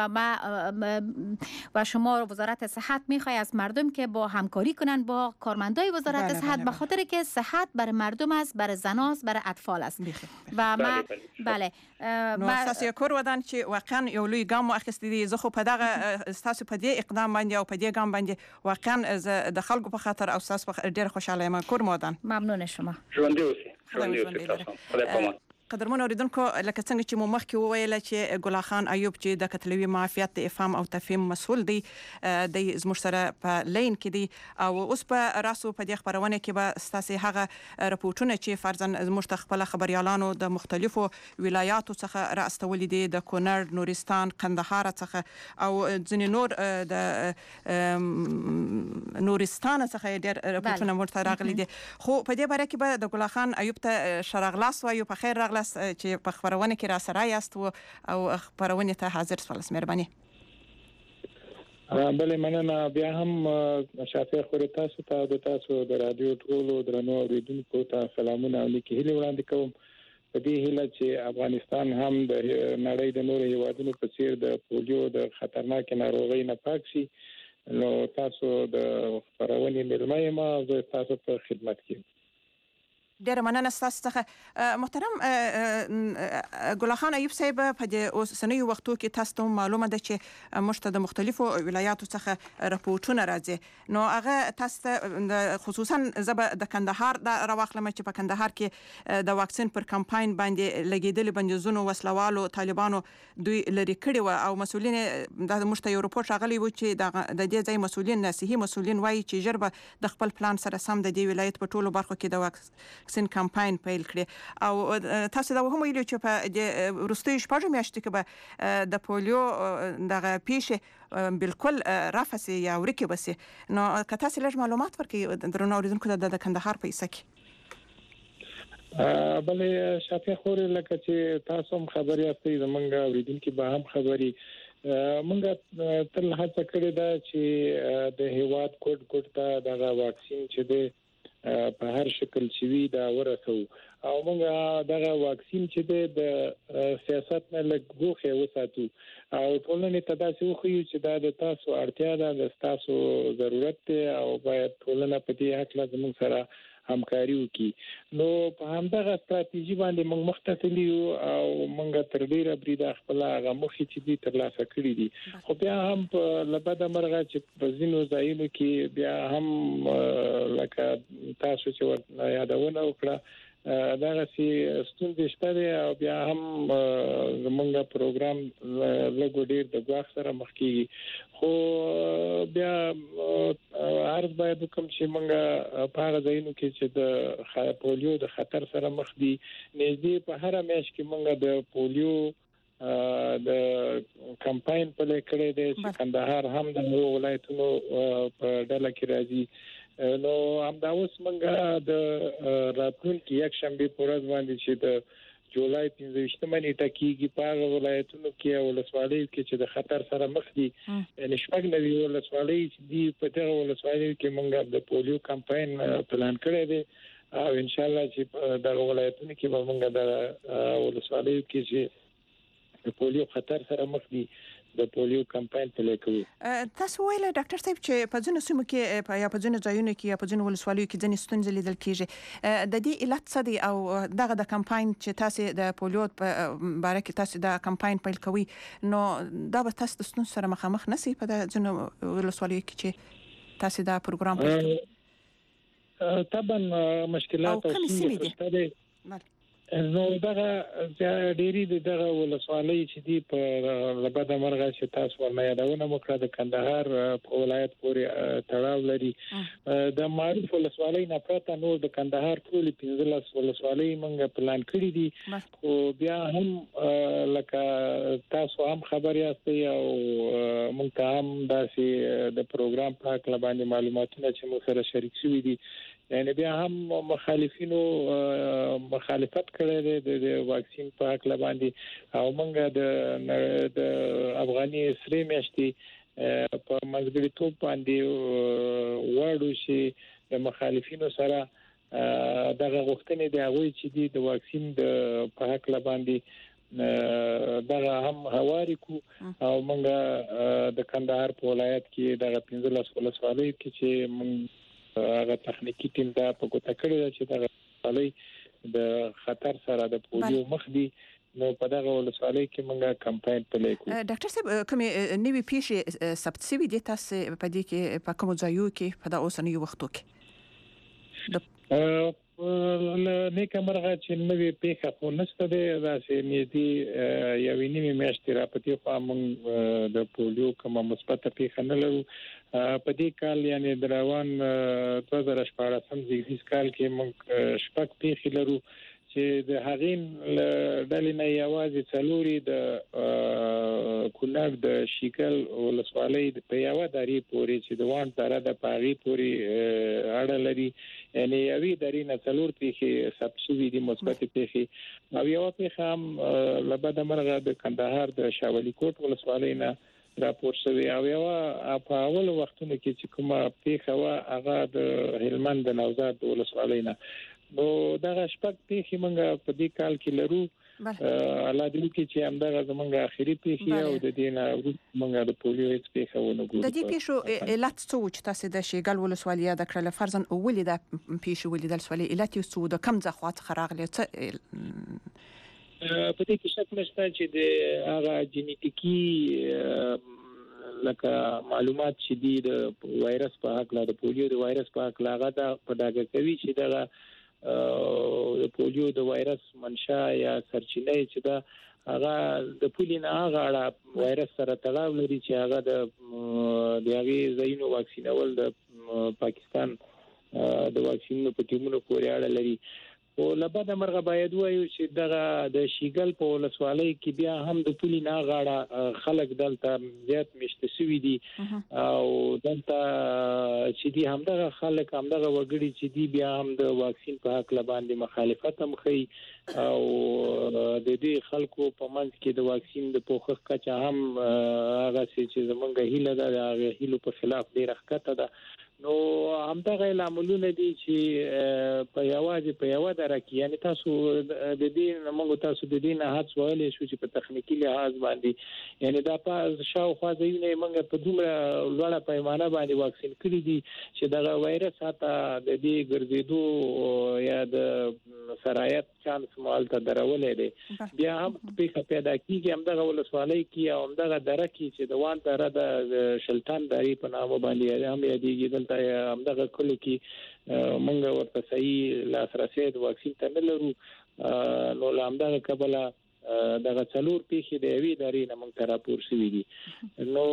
و شما وزارت صحت میخوای از مردم که با همکاری کنن با کارمندای وزارت صحت به خاطر که صحت برای مردم است، برای زناست، برای اطفال است. و ما بله نو اساس یې کور ودان چې واقعا یو لوی ګام واخیستی دی. زه خو په دغه تاسو په دې اقدام باندې او په دې ګام باندې واقعا د خلکو په خاطر او تاسو په ډیر خوشاله یم. کور مودان ممنون شما. ژوندي اوسئ تاسو. خدای پامان. قدرمن اوریدونکو لکه څنګه چې مو مخکې وویل چې ګل خان ایوب چې د کتلوي معافیت د افهام او تفهیم مسول دی د زموږ سره په لین کې دی او اوس په راسو په دې خبرونه کې به ستاسو هغه رپورټونه چې فرضاً زموږ ته خپل خبريالانو د مختلفو ولایاتو څخه راستولې دي د کونړ، نورستان، قندهار څخه او ځینې نور د نورستان څخه ډېر رپورټونه موږ ته راغلي دي. خو په دې باره کې به د ګل خان ایوب ته شرغلاس وایو. په خیر راغلاس چې په خبرونه کې را سره یاست او خبرونه ته حاضر سوالس مهرباني. بله مننه. بیا هم شافعي خور تاسو ته د تاسو د رادیو ټولو درنو اوریدونکو ته سلامونه او نیکی هیله وړاندې کوم. په دې هیله چې افغانستان هم د نړۍ د نورو هیوادونو په څیر د پولیو د خطرناک ناروغۍ نه پاک شي. نو تاسو د خبرونه ملمه ما زه تاسو په خدمت کې. ډیر مننه تاسو څخه محترم ګل خان ایوب صاحب. په دې اوسنیو وختو کې تاسو ته معلومه ده چې موږ ته د مختلفو ولایاتو څخه راپورټونه راځي. نو هغه تاسو ته خصوصا زبه د کندهار د راوخلم چې په کندهار کې د واکسین پر کمپاین باندې لګیدل بندیزونو وسلوالو طالبانو دوی لري کړي و او مسولین د موږ ته یو راپورټ راغلی و چې د دې ځای مسولین نصيحي مسولین وایي چې جربه د خپل پلان سره سم د دې ولایت په ټولو برخو کې د واکسین کمپاین پیل کړي. او تاسو دا هم ویلو چې په وروستي شپږ میاشتو کې به د پولیو دغه پیښه بالکل رافسي یا ورکه بسي. نو که تاسو لږ معلومات ورکړئ درنو اوریدونکو ته د کندهار په ایسه کې. بله شافعي خور لکه چې تاسو هم خبري یاستئ زمونږ اوریدونکو به هم خبري مونږ تل هڅه کړې ده چې د هیواد کوټ ته د واکسین چې د په هر شکل چې وی دا ورسو او موږ دغه واکسین چې د سیاست نه لګوخه وساتو او ټولنې ته دا څه خو چې دا د تاسو اړتیا ده د تاسو ضرورت ده او باید ټولنه په دې حق لازم سره همکاري وکړي. نو په همدغه ستراتیژي باندې موږ مختصلی او موږ تر ډیره بریده خپل هغه مخې چې دي ترلاسه کړی دي. خو بیا هم په لبده مرغه چې په ځینو ځایونو کې بیا هم لکه تاسو چې یادونه وکړه دغه سي ستونزې شته او بیا هم زمونږ پروګرام لږ ډیر د ګواښ سره مخ کیږي. خو بیا عرض باید کوم چې موږ په هغه ځایونو کې چې د پولیو د خطر سره مخ دي نږدې په هر میاشت کې موږ د پولیو د کمپاین په لکړې د کندهار هم د ولایتونو په ډله کې راځي. نو همدا اوس موږ د راتلونکي یک شنبه په ورځ باندې چې د جولای 15مه نیټه کېږي په هغه ولایتونو کې او ولسوالیو کې چې د خطر سره مخ دي یعنی شپږ نوي ولسوالۍ دي په دغه ولسوالیو کې موږ د پولیو کمپاین پلان کړی دی او ان شاء الله چې دغه ولایتونو کې به موږ د ولسوالیو کې چې د پولیو خطر سره مخ دي د پولیو کمپاین پلی کوي. تاسو ویل ډاکټر صاحب چې په ځینو سیمو کې یا په ځینو ځایونو کې یا په ځینو ولسوالیو کې ځینې ستونزې لیدل کېږي. د دې علت څه دی او دغه د کمپاین چې تاسو د پولیو په باره کې تاسو د کمپاین پیل کوي نو دا به تاسو د ستونزو سره مخامخ نشئ په ځینو ولسوالیو کې چې تاسو دا پروګرام پیل کوي؟ طبعا مشکلات او ستونزې نو دغه ډېری دغه ولسوالۍ چې دی په لبد مرغه چې تاسو ورنه یادونه وکړه د کندهار په ولایت پورې تړاو لري د معروف ولسوالۍ نه پرته نور د کندهار ټول 15 ولسوالۍ موږ پلان کړی دي خو بیا هم لکه تاسو هم خبر یاستئ او موږ ته هم داسې د پروګرام په اړه باندې معلوماتونه چې موږ سره شریک شوي دي یعنی بیا هم مخالفینو مخالفت کړی دی د واکسین په اړه باندې او موږ د افغاني سری میاشتې په مزګریتوب باندې وړو چې د مخالفینو سره دغه غوښتنې دی هغه چې دی د واکسین په اړه باندې دغه هم هواري کو او موږ د کندهار په ولایت کې دغه 15 ولسوالۍ کې چې موږ هغه تخنیکی ټیم دا په ګوته کړی دی چې دا ولسوالۍ د خطر سره د پولیو مخ دي نو په دغه ولسوالۍ کې موږ کمپاین پلی کوو. ډاکټر صاحب کومې نوې پیښې ثبت شوي دي تاسو په دې کې په کوم ځایو کې په دا اوسنیو وختو کې نیکه مرغه چې نوې پیښه خو نشته ده داسې نږدې یوې نیمې میاشتې راپاتې خو موږ د پولیو کومه مثبته پیښه نه لرو په دې کال یعنی د روان 2014 زیږدیز کال کې موږ شپږ پیښې لرو چې د هغین ډلې نه یوازې څلوري د کونړ د شیکل ولسوالۍ په یو داري پورې چې د وان دره د پاغي پورې اړه لري یعنی یوې داري نه څلور پیښې ثبت شوي دي مثبت پیښې او یو پیښه هم لبد مرغه د کندهار د شاولي کوټ ولسوالۍ نه راپور شوی او یو په اول وختونو کې چې کومه پیښه وا هغه د هلمند د نوزاد ولسوالۍ نه نو دغه شپږ پیښې موږ په دې کال کې لرو الله دې کې چې همدغه زمونږ اخیری پیښې او د دې نه موږ د پولیو هیڅ پیښه ونه ګورو. د دې پیښو علت څه و چې تاسو د شیګل ولسوالۍ د کړل فرضاً ولې د پیښې ولې د ولسوالۍ علت یې څه د کم ځخوا څخه راغلی څه په دې کې شک نشته چې د هغه جینیټیکی لکه معلومات چې دي د وایرس په حق د پولیو د وایرس په حق هغه د پداګه کوي چې دغه د پولیو د وایرس منشا یا سرچینه چې دا هغه د پولینا هغه وایرس سره تړاو لري چې هغه د هغه زینو واکسینول د پاکستان د واکسینونو په ټیمونو پورې اړه لري او لبد مرغه باید وایو چې دغه د شیګل په ولسوالۍ کې بیا هم د پولینا غاړه خلک دلته زیات مشته شوي دي او دلته چې دي همدغه خلک همدغه وګړي چې دي بیا هم د واکسین په حق باندې مخالفت هم کوي او د دې خلکو په منځ کې د واکسین د پوښښ کچا هم هغه چې زمونږ هیله ده هغه هیلو په خلاف ډیره ښکته ده نو همدغه عاملونه دي چې په یو دره کې یعنی تاسو د دې موږ تاسو د دې نه هڅه ویلې شو چې په تخنیکی لحاظ باندې یعنی دا په شاوخوا ځینې موږ په دومره لوړه پیمانه باندې واکسین کړی دي چې دا وایرس حتی د دې ګرځېدو یا د سرایت چانس مال ته درولې دي بیا هم په پیدا کیږي همدغه ولسوالۍ کې او همدغه دره کې چې د وان دره د شلتان داری په نامه باندې هم یادېږي دلته همدغه کلو کې موږ ورته صحیح لاسرسي د واکسین ته نه لرو نو همدغه کبله دغه څلور پیښې د یوې داري نه موږ ته راپور شوي دي نو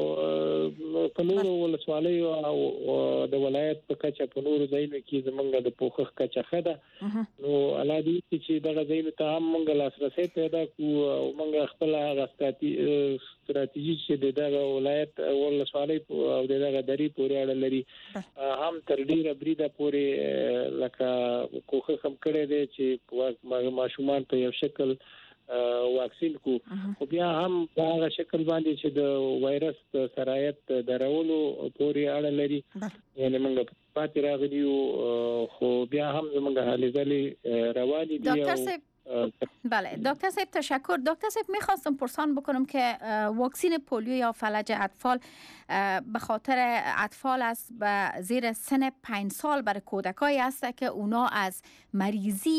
په نورو ولسوالیو او د ولایت په کچه په نورو ځایونو کې زمونږ د پوښښ کچه ښه ده نو الله دې چې دغه ځایونو ته هم موږ لاسرسي پیدا کړو او موږ خپل هغه ستراتیژي چې دغه ولایت ولسوالۍ او دغه دری پورې اړه لري هم تر ډیره بریده پورې لکه کوښښ هم کړی دی چې ماشومان په یو شکل واکسین کو خو بیا هم په هغه شکل باندې چې د وایرس د سرایت درولو پورې اړه لري یعنی موږ پاتې راغلیو خو بیا هم زموږ هلې ځلې روانې دي بله دکتر صاحب تشکر. دکتر صاحب میخواستم پرسان بکنم که واکسین پولیو یا فلج اطفال به خاطر اطفال است به زیر سن 5 سال برای کودکایی است که اونا از مریضی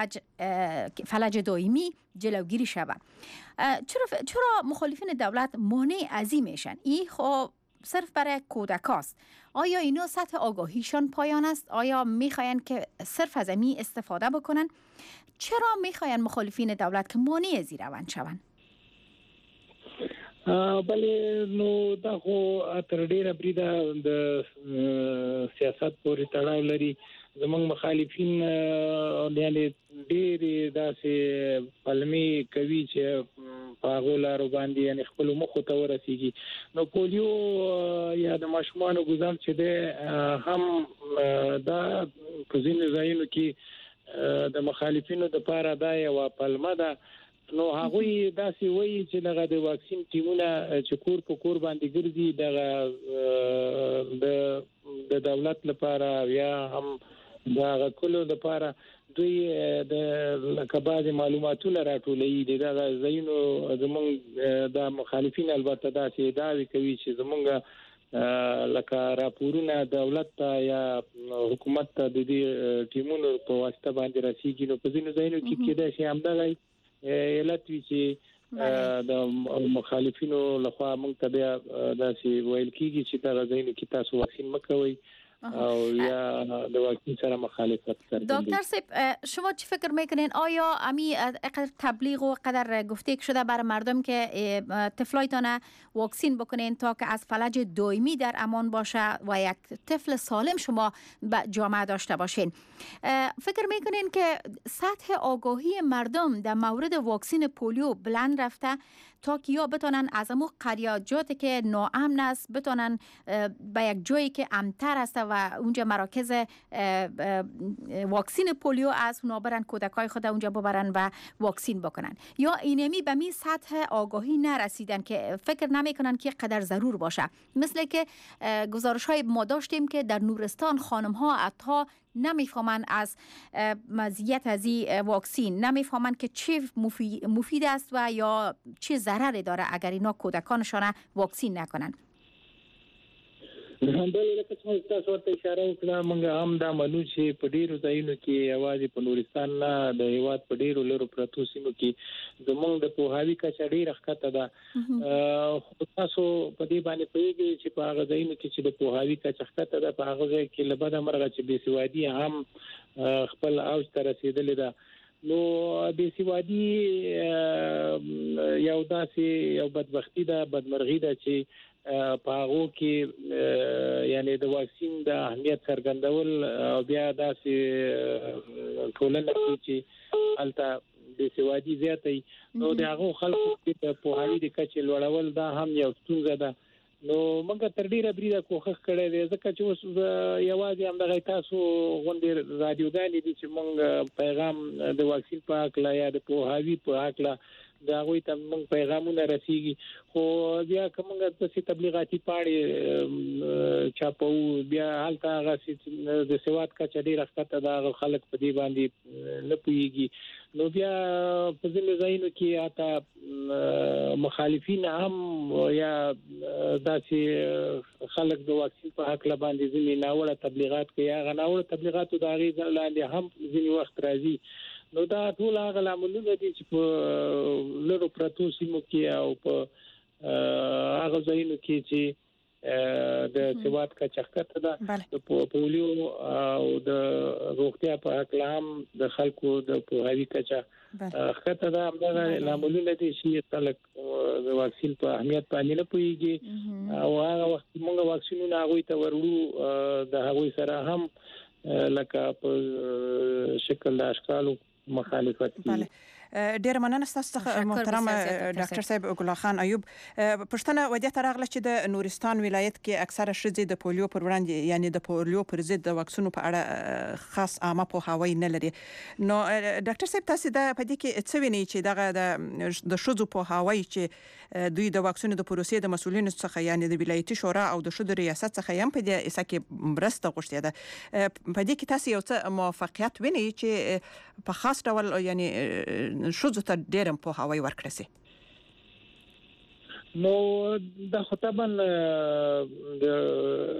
فلج دائمی جلوگیری شود. چرا مخالفین دولت مانع از این میشن؟ این خب صرف برای کودکاست. آیا اینا سطح آگاهیشان پایان است؟ آیا میخواین که صرف از امی استفاده بکنن؟ چرا میخواین مخالفین دولت که مانع از این روند شوند؟ بله نو دا خو تر ډیره بریده د سیاست پورې تړاو لري. زمونږ مخالفین یعنی ډېر داسې پلمې کوي چې په هغو لارو باندې یعنی خپل مخو ته ورسیږي. نو پولیو یا د ماشومانو ګزار چې ده هم دا په ځینو ځایونو کې د مخالفینو لپاره دا یو پلمه ده. نو هغه داسې وایي چې دغه د واکسین ټیمونه چې کور په کور باندې ګرځي دغه د دولت لپاره یا هم دغه کولو لپاره دوی د لکباز معلوماتونه راټولوي. دغه ځایونو زمونږ د مخالفین البته داسې داوی کوي چې زمونږ لکه راپورونه دولت ته یا حکومت ته د دې ټیمونو په واسطه باندې رسیږي. نو په ځینو ځایونو کې کېدای شي همدغه علت وي چې د مخالفینو لخوا موږ ته بیا داسې ویل کیږي چې دا ځایونه کې تاسو واکسین مکوئ او یا د واکسین سره مخالفت کردن. دکتر صاحب شما چی فکر میکنین؟ آیا امی قدر تبلیغ و قدر گفته شده برای مردم که طفلایتان واکسین بکنین تا که از فلج دائمی در امان باشه و یک طفل سالم شما به جامعه داشته باشین، فکر میکنین که سطح آگاهی مردم در مورد واکسین پولیو بلند رفته تا که یا بتونن از امو قریاجاتی که ناامن است بتونن به یک جایی که امن‌تر است و اونجا مراکز واکسین پولیو است اونا برن کودکای خود اونجا ببرن و واکسین بکنن، یا اینمی به می سطح آگاهی نرسیدن که فکر نمیکنن که قدر ضرور باشه؟ مثل که گزارش‌های ما داشتیم که در نورستان خانم‌ها حتی نمیفهمن از مزیت از این واکسین، نمیفهمن که چه مفید است و یا چه ضرری داره اگر اینا کودکانشان واکسین نکنن. بله لکه څنګه تاسو ورته اشاره وکړه موږ هم دا منو چې په ډیرو ځایونو کې یوازې په نورستان نه د هیواد په ډیرو لرو پرتو سیمو کې زموږ د پوهاوي کچه ډیره ښکته ده. خو تاسو په دې باندې پوهیږئ چې په هغه ځایونو کې چې د پوهاوي کچه ښکته ده په هغه ځای کې له بده مرغه چې بېسوادي هم خپل اوج ته رسیدلې ده. نو بېسوادي یو داسې یو بدبختی ده، بدمرغي ده چې په هغه کې یعنی د واکسین د اهمیت څرګندول او بیا داسې ټولنه چې البته د سوادي زیاتې نو د هغه خلکو په پوهاوی د کچې لوړول دا هم یو ستونزه ده. نو موږ تر ډیره بریده کوښښ کړی دی ځکه چې اوس یوازې همدغه تاسو غونډې رادیوګانې دي چې موږ پیغام د واکسین په اړه یا د پوهاوی په اړه دا غوي ته موږ پیغامونه رسیږي. خو بیا کومه د تبلیغاتي پاڼې چاپو بیا حالته هغه د سواد کچه ډیره ښکته دا خلک په دې باندې نه پوهیږي. نو بیا په ځینو ځایونو کې اته مخالفین هم یا داسې خلک د واکسین په حق باندې ځینې ناوړه تبلیغات کوي. هغه ناوړه تبلیغات د هغې لاندې هم ځینې وخت راځي. نو دا ټول هغه لاملونه دي چې په لرو پرتو سیمو کې او په هغه ځایونو کې چې د سواد کچه ښکته ده د پولیو او د روغتیا په حق هم د خلکو د پوهاوي کچه ښکته ده. همدغه لاملونه دي چې خلک د واکسین په اهمیت باندې نه پوهیږي او هغه وخت موږ واکسینونه هغوی ته ورړو د هغوی سره هم لکه په شکل د اشکالو مخالفت کوي. ډیر مننه ستاسو څخه محترم ډاکټر صاحب ګل خان ایوب. پښتنه ودی ته راغله چې د نورستان ولایت کې اکثره ښځې د پولیو پر وړاندې یعنی د پولیو پر ضد د واکسینو په اړه خاص عامه پوهاوی نه لري. نو ډاکټر صاحب تاسو دا په دې کې څه وینئ چې دغه د ښځو پوهاوی چې دوی د واکسینو د پروسې د مسؤلینو څخه یعنی د ولایتي شورا او د ښځو ریاست څخه هم په دې اساس کې مرسته غوښتې ده، په دې کې تاسو یو څه موافقت وینئ چې په خاص ډول یعنی شوزو ته ډېر په هواي ورکړي سي؟ نو د خطابن د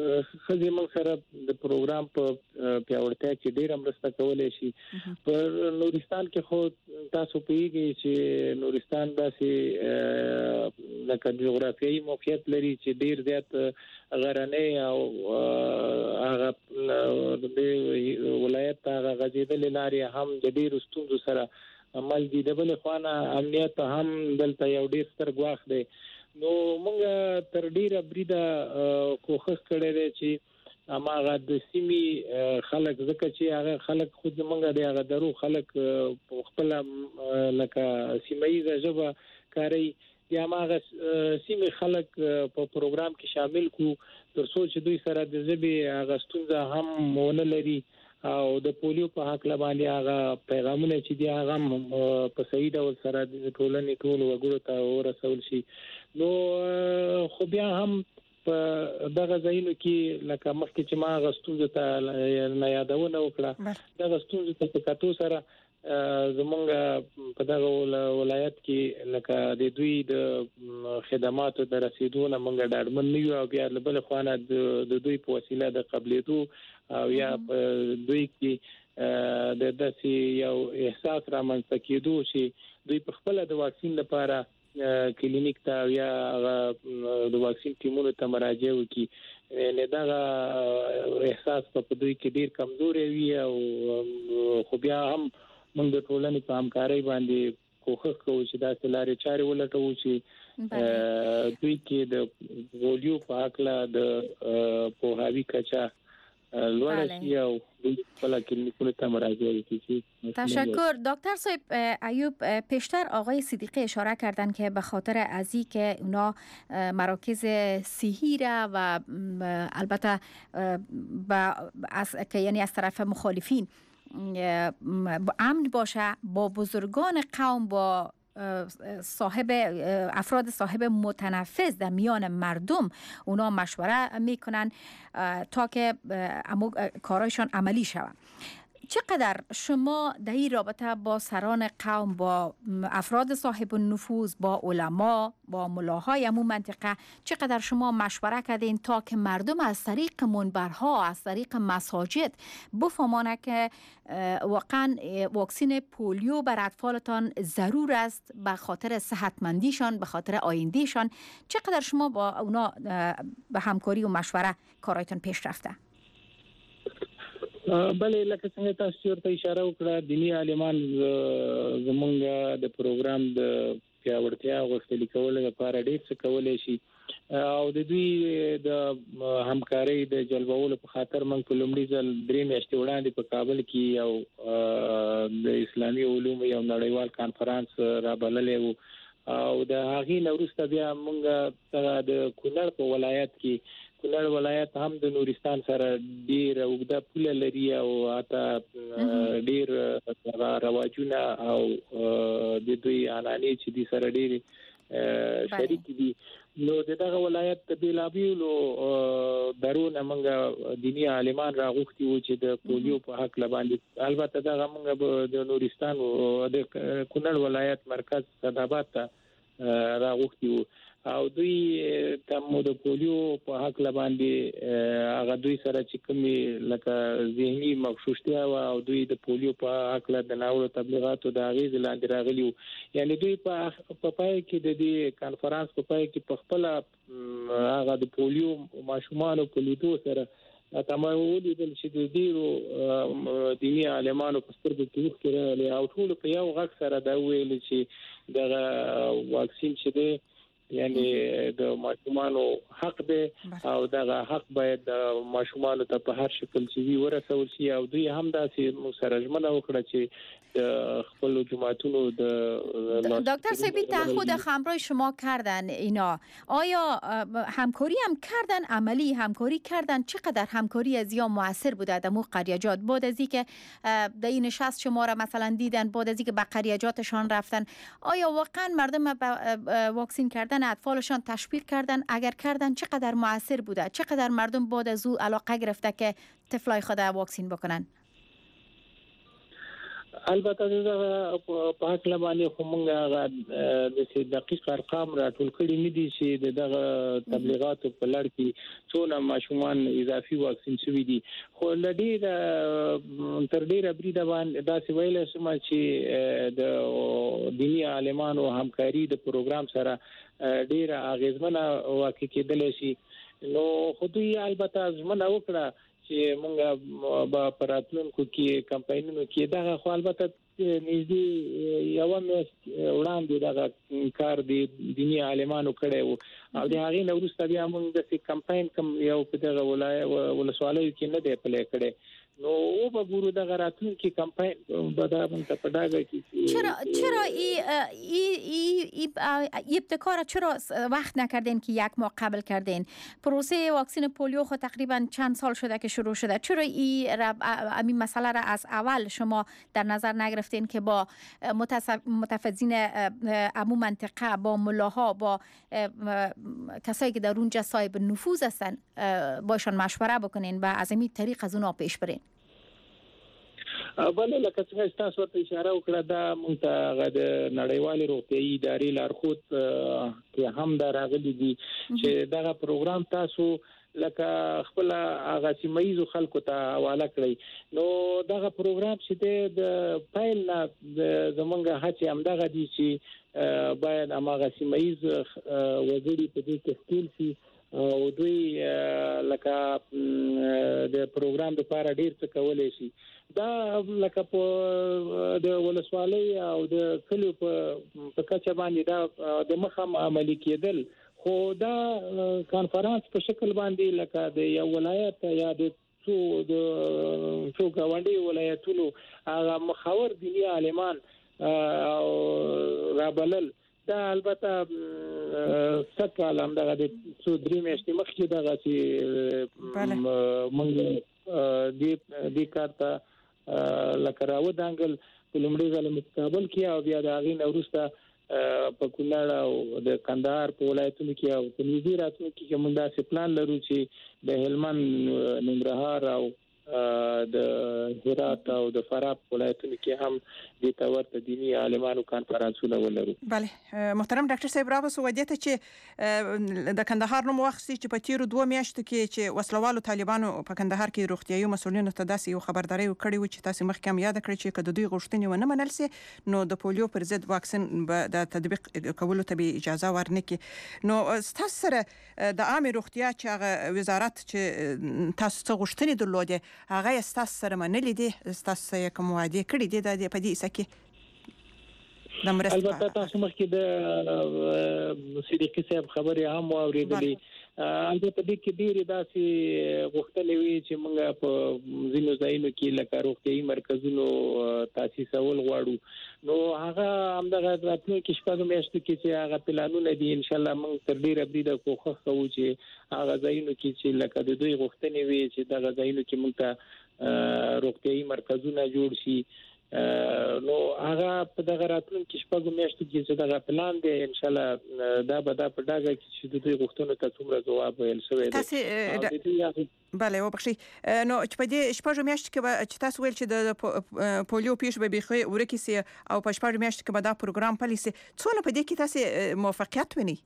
خزي موږ سره د پروګرام په پیاوړتیا کې ډیر مرسته کولای شي. پر نورستان کې خو تاسو پیږئ چې نورستان داسې لکه جغرافیایي موقعیت لري چې ډیر زیات غرنی او هغه د ولایت هغه غځېدلې لارې هم د ډیر ستونزو سره عمل دي. د بل خوانه امنیت هم دلته یو ډیر ستر ګواښ دی. نو موږ تر ډیره بریده کوښښ کړی دی چې اماغه د سیمې خلک ځکه چې هغه خلک خود موږ د هغه درو خلک خپل لکه سیمایي ژبه کاری یا ماغه سیمې خلک په پروګرام کې شامل کو تر څو چې دوی سره د ژبې هغه ستونزه هم ونه لري او د پولیو په حق لباندې هغه پیغامونه چې دی هغه په صحیح ډول سره د ټولنې ټول وګړو ته ورسول شي. نو خو بیا هم په دغه ځایونو کې لکه مخکې چې ما غستونځ ته نه یادونه وکړه دغه ستونزې په کتو سره زمونږ په دغه ولایت کې لکه د دوی د خدماتو د رسیدونه مونږ ډاډمن نه یو او بیا بل خوانه د دوی په وسیله د قبلېدو او یا دوی کې د داسې یو احساس رامنځته کېدو چې دوی په خپل د واکسین لپاره کلینیک ته یا د واکسین ټیمونو ته مراجعه وکړي. نه دا احساس په دوی کې ډیر کمزوري وي او خو بیا هم موږ د ټولنې په همکارۍ باندې کوښښ کوو چې دا لارې چارې ولټوو چې دوی کې د پولیو په اړه د پوهاوی کچا لوړ شي او خپل کلینیکونو ته مراجعه وکړي. تشکر. دکتر صاحب ایوب پیشتر آقای صدیقی اشاره کردن که به خاطر از این که اونا مراکز صحی را و البته یعنی از طرف مخالفین امن باشه با بزرگان قوم با افراد صاحب متنفذ در میان مردم اونا مشوره میکنن تا که کارایشان عملی شود. چقدر شما در این رابطه با سران قوم، با افراد صاحب النفوذ، با علما، با ملاهای همون منطقه چقدر شما مشوره کردین تا که مردم از طریق منبرها، از طریق مساجد بفهمانه که واقعا واکسین پولیو بر اطفالتان ضرور است به خاطر صحتمندیشان، به خاطر آیندهشان؟ چقدر شما با اونا به همکاری و مشوره کارایتان پیش رفته؟ بله، لکه څنګه تاسو ورته اشاره وکړه، دینی عالمان زمونږ د پروګرام د پیاوړتیا غوښتل کولو لپاره ډېر څه کولای شي او د دوی د همکارۍ د جلبولو په خاطر موږ په لومړي ځل 3 میاشتې وړاندې په کابل کې یو د اسلامي علومو یو نړیوال کانفرنس را بللی وو او د هغې نه وروسته بیا موږ د کونړ په ولایت کې، کونړ ولایت هم د نورستان سره ډیر اوږده پوله لري او حتی ډیر رواجونه او د دوی عنعنې چې دي سره ډیر شریک دي. نو دغه ولایت د بیلابیلو درونه موږ دینی عالمان راغوښتي وو چې د پولیو په حق لباندې، البته دغه موږ د نورستان او د کونړ ولایت مرکز صداباد ته راغوښتي وو او دوی تمو د پولیو په حق لباندې هغه دوی سره چې کومي لکه ذهني مغشوشتیا او دوی د پولیو په حق له ناوړه تبلیغاتو د اغیز لاندې راغلي، یعنی دوی په پای کې د دې کانفرنس په پای کې په خپل هغه د پولیو ماشومان په لیدو سره تمام ولیدل چې د ډیرو دینی عالمانو په سترګو کې وکړل او ټول په یو غږ سره دا ویل چې د واکسین چې دی یعنی د ماشومانو حق دی او دغه حق باید د ماشومانو ته په هر شکل چې ورسول شي او دوی هم داسې مسرجمنه وکړه چې خپل جماعتونو د دکتر سیبی تعهد همراه شما کردن اینا، آیا همکاری هم کردن، عملی همکاری کردن؟ چقدر همکاری از یا موثر بوده در مو قریجات بعد از اینکه در این نشست شما را مثلا دیدن، بعد از اینکه به قریجاتشان رفتن، آیا واقعا مردم واکسین کردن اطفالشان تشویق کردن؟ اگر کردن چقدر موثر بوده؟ چقدر مردم بعد از او علاقه گرفته که طفلای خود واکسین بکنن؟ البته دا په حق لبانې خو موږ د دقیق ارقام راټول کړي نه دي چې دغه تبلیغات په لړ کې څونه ماشومان اضافي واکسین شوي دي خو لدی تر ډیره بریده باندې دا څه ویل سم چې د دینی عالمانو همکاري د پروګرام سره ډیره اغیزمنه واقع کېدل شي نو خو دوی البته ژمنه وکړه چې موږ په پراتلونکو کې کمپاینونو کې دا خو البته نږدې یو وړاندې دا کار دی دینی عالمانو کړي او د هغې نو وروسته بیا موږ د کمپاین کوم یو په دغه ولسوالۍ کې نه دی پلي کړي نو او به ګورو د غراتون کې کمپاین به دا من ته پداګه کې چرا ای ابتکار چرا وقت نکردین که یک ماه قبل کردین پروسه واکسن پولیو خود تقریبا چند سال شده که شروع شده چرا این مسئله را از اول شما در نظر نگرفتین که با متفضین عمو منطقه با ملاها با کسایی که در اونجا صاحب نفوذ هستن باشون مشوره بکنین و از این طریق از اونا پیش برین بله لکه څنګه تاسو ته اشاره وکړه دا مونږ ته د نړیوالې روغتیايي ادارې لارښود کې هم دا راغلي دي چې دغه پروګرام تاسو لکه خپل هغه سیمایي خلکو ته حواله کړی نو دغه پروګرام چې د فایل نه زمونږ هڅه هم دغه دي چې باید هغه سیمایي وګړي په دې کې خپل شي او دوی لکه د پروګرام لپاره ډیر څه کولای شي دا لکه په د ولسوالۍ او د کلیو په کچه باندې دا د مخم عملي کېدل خو دا کانفرنس په شکل باندې لکه د یو ولایت یا د څو غونډي ولایتونو هغه مخاور دینی عالمان او رابلل دا البته سکه لم دغه د څو درې میاشتې مخکې دغه چې موږ د کارته لکه راو دانګل په لومړي ځل مقابل کې او بیا د هغې نه وروسته په کونړ او د کندهار په ولایتونو کې او په نږدې راتلونکي کې موږ داسې پلان لرو چې د هلمند ننګرهار او د هرات او د فراه ولایتونو کې هم د تورته دینی عالمانو کانفرنسونه ولرو. بله محترم ډاکټر صاحب راوس ودیته چې د کندهار نوم واخستي چې په تیرو 2 میاشتو کې چې وسلوالو طالبانو په کندهار کې روغتیايي مسؤلینو ته داسې یو خبرداري وکړي و چې تاسو مخکې هم یاد کړی چې کله دوی غوښتنې ونه منل سي نو د پولیو پر ضد واکسین به د تطبیق کولو ته اجازه ورنکړي نو تاسو سره د عامه روغتیا چې هغه وزارت چې تاسو څه غوښتنې درلوده هغه تاسو سره منلې دي تاسو یې کوم وعده کړې دي د په دې کې البته تاسو مخکې د صدیقي صاحب خبرې هم واورېدلې البته د کې ډېری داسې غوښتنې وي چې موږ په ځینو ځایونو کې لکه روغتیايي مرکزونو تاسیسول غواړو نو هغه همدغه راتلونکي شپږ میاشتو کې چې هغه پلانونه دي ان شاء الله موږ تر ډیره بریده کوښښ کوو چې هغه ځایونو کې چې لکه د دوی غوښتنې وي چې دغه ځایونو کې موږ ته روغتیايي مرکزونه جوړ شي نو هغه په دغه راتلونکي شپږ میاشتو کې چې دغه پلان دی ان شاء الله دا به دا په دغه کې چې د دوی غوښتنو ته څومره ځواب ویل شوی دی بله وبخښي نو چې په دې شپږ میاشتو کې چې تاسو ویل چې د پولیو پیښ به بيخي ورکی سي او په شپږ میاشتو کې به دا پروګرام پلي سي څونه په دې کې تاسو موافقت ونی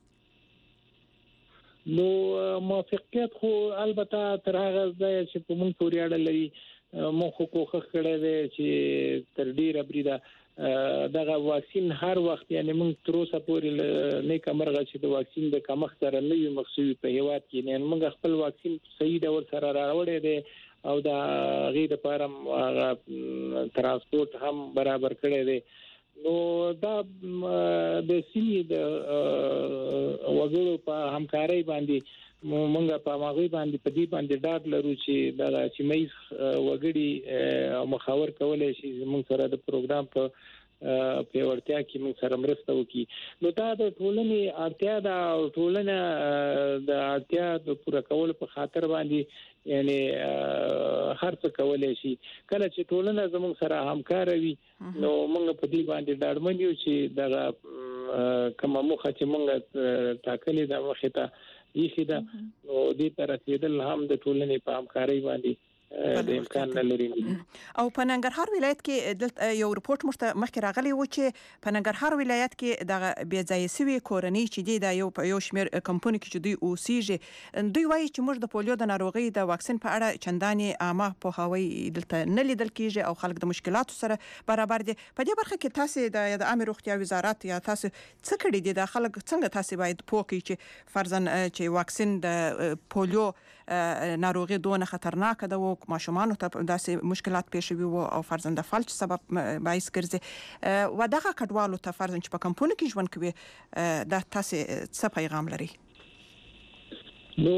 نو موافقت خو البته تر هغه ځای چې په مونږ پورې اړه لري مخ کوخه کړه دی چې تر ډیره بریده دغه واکسین هر وخت یعنی موږ تر اوسه پورې نه کومرغه چې د واکسین د کمښت سره نه یو مخسوي په هیواد کې نه موږ خپل واکسین صحیح ډول سره راوړی دی او دا غیر لپاره ترانسپورت هم برابر کړی دی نو دا د سیمې د وګړو په همکارۍ باندې مونږه په ماغوي باندې په دې باندې ډاډ لرو چې دا سیمې وګړي مخاور کولای شي موږ سره د پروګرام په پیاوړتیا کې موږ سره مرسته وکړي نو دا د ټولنې اړتیا ده او ټولنه د اړتیا د پوره کولو په خاطر باندې یعنی هر څه کولای شي کله چې ټولنه زموږ سره همکار وي نو موږ په دې باندې ډاډمن یو چې دا کومه مخه چې موږ ټاکلې ده مخه ته یې ده نو دې تر رسیدل هم د ټولنې په همکارۍ باندې د امکان نه لري. او په ننګرهار ولایت کې یو رپورت مخکې راغلی و چې په ننګرهار ولایت کې د بې ځایه سوي کورنۍ چې دی د یو شمېر کمپونو کې چې دوی اوسېږي، دوی وایي چې موږ د پولیو د ناروغۍ د واکسین په اړه چندانې عامه پوهاوی دلته نه لیدل کېږي او خلک د مشکلاتو سره برابر دي. په دې برخه کې تاسو د عامه روغتیا وزارت یا تاسو څه کړي دي؟ د خلک څنګه تاسو باید پوه کړئ چې فرضاً چې واکسین د پولیو ناروغي دونه خطرناک ده او ماشومانو ته داسې مشکلات پیښ وي او فرضاً د فلج سبب باعث ګرځي و دغه کډوالو ته فرضاً چې په کمپونو کې ژوند کوي دا تاسو څه پیغام لري؟ نو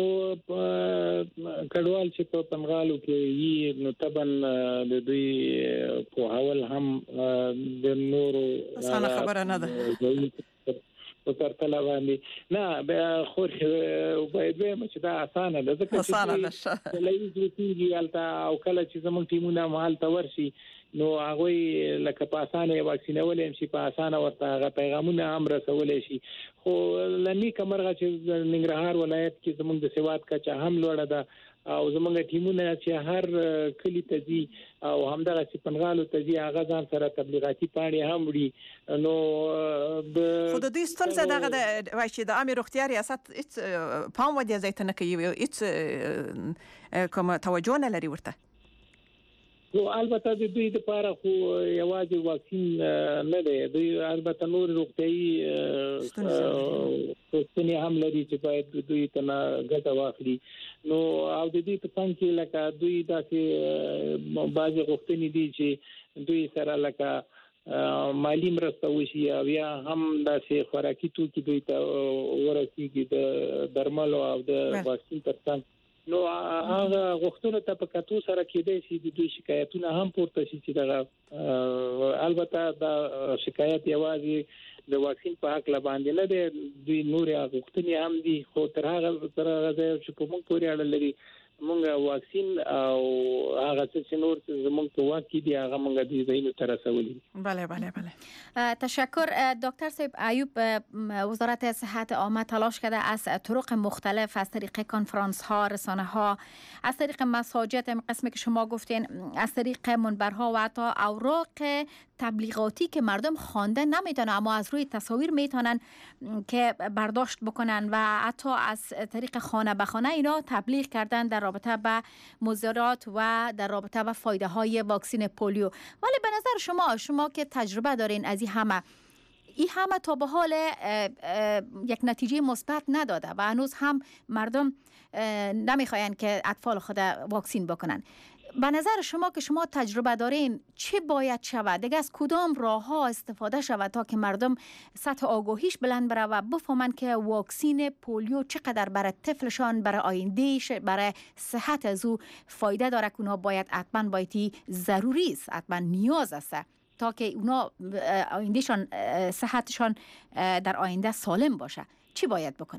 کډوال چې په پنغالو کې یي نو طبعا د دوی په حواله هم د نورو اسانه خبره نه ده په پرتله باندې نه خو باید چې دا اسانه ده ځکه چې لایي چې یالتا او کله چې زموږ ټیمونه مال ته ورشي نو هغه لکه په اسانه واکسینولې شي، په اسانه ورته هغه پیغامونه هم رسولې شي. خو لنی کمرغه چې ننګرهار ولایت کې زموږ د سواد کچا هم لوړه ده او زموږ ټیمونه چې هر کلی ته ځي او همدغه چې پنغالو ته ځي هغه ځان سره تبلیغاتي پاڼې هم وړي. نو خو د دې ستونزه دغه وایي چې د عامه روغتیا ریاست هیڅ پام ودی ځای ته نه کوي، هیڅ کوم توجه نه لري ورته. نو البته د دوی لپاره خو یوازې واکسین نه دی، دوی البته نور روغتیايي ستونزې هم لري چې باید دوی ته ګټه واخلي. نو او د دې په څنګه کې لکه دوی داسې بعضې غوښتنې دي چې دوی سره لکه مالی مرسته وشي او یا هم داسې خوراکي توکي دوی ته ورسیږي د درملو او د واکسین تر څنګ. نو هغه غوښتنه ته په کتو سره کېدای شي د دوی شکایتونه هم پورته شي چې دغه البته د شکایت یوازې د واکسین په حق باندې نه دی، دوی نور غوښتنې هم دي. خو تر هغه چې په موږ پورې اړه لري موږ واکسین او هغه چې نور زموږ په واک کې دي هغه موږ د ځینو تر رسولي. بله تشکر دکتر صاحب. ایوب، وزارت صحت عامه تلاش کرده از طرق مختلف، از طریق کنفرانس ها، رسانه ها، از طریق مساجد، قسمی که شما گفتین، از طریق منبرها و حتی اوراق تبلیغاتی که مردم خوانده نمیتونن اما از روی تصاویر میتونن که برداشت بکنن و حتی از طریق خانه به خانه اینا تبلیغ کردن در رابطه با مضرات و در رابطه با فایده های واکسین پولیو. ولی به نظر شما که تجربه دارین از این همه تا به حال یک نتیجه مثبت نداده و هنوز هم مردم نمیخواین که اطفال خود واکسین بکنن. به نظر شما که شما تجربه دارین چه باید شود؟ دیگه از کدام راه ها استفاده شود تا که مردم سطح آگاهیش بلند بره و بفهمن که واکسین پولیو چقدر برای طفلشان، برای آیندهش، برای صحت از او فایده داره که اونا باید حتما بایدی ضروری است، حتما نیاز است تا که اونا آیندهشان، صحتشان در آینده سالم باشه. چی باید بکنه؟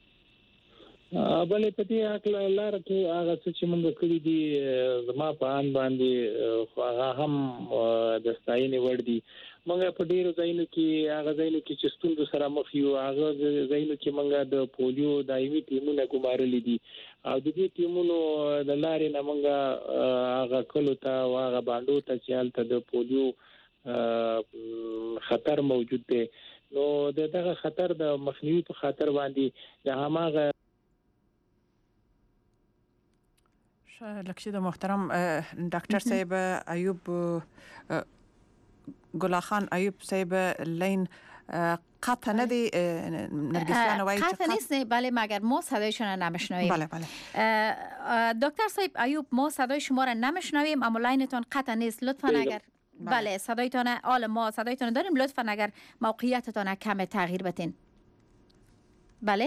بلې په دې حق لاره کې هغه څه چې موږ کړی دي زما په ان باندې هغه هم د ستاینې وړ دي. موږ په ډیرو ځایونو کې هغه ځایونو کې چې ستونزو سره مخ یو هغه ځایونو کې موږ د پولیو دایمي ټیمونه ګمارلي دي او د دې ټیمونو د لارې نه موږ هغه کلو ته او هغه باندو ته چې هلته د پولیو خطر موجود دی نو دغه خطر د مخنیوي په خاطر باندې د هماغه لکشید محترم دکتر صاحب ایوب گلاخان ایوب صاحب لین قطع ندی نرگسیان وای قطع نیست. بله مگر ما صدایشون رو نمیشنویم. بله دکتر صاحب ایوب ما صدای شما رو نمیشنویم اما لینتون قطع نیست. لطفا اگر بله صدایتون آل ما صدایتون داریم لطفا اگر موقعیتتون کم تغییر بدین. بله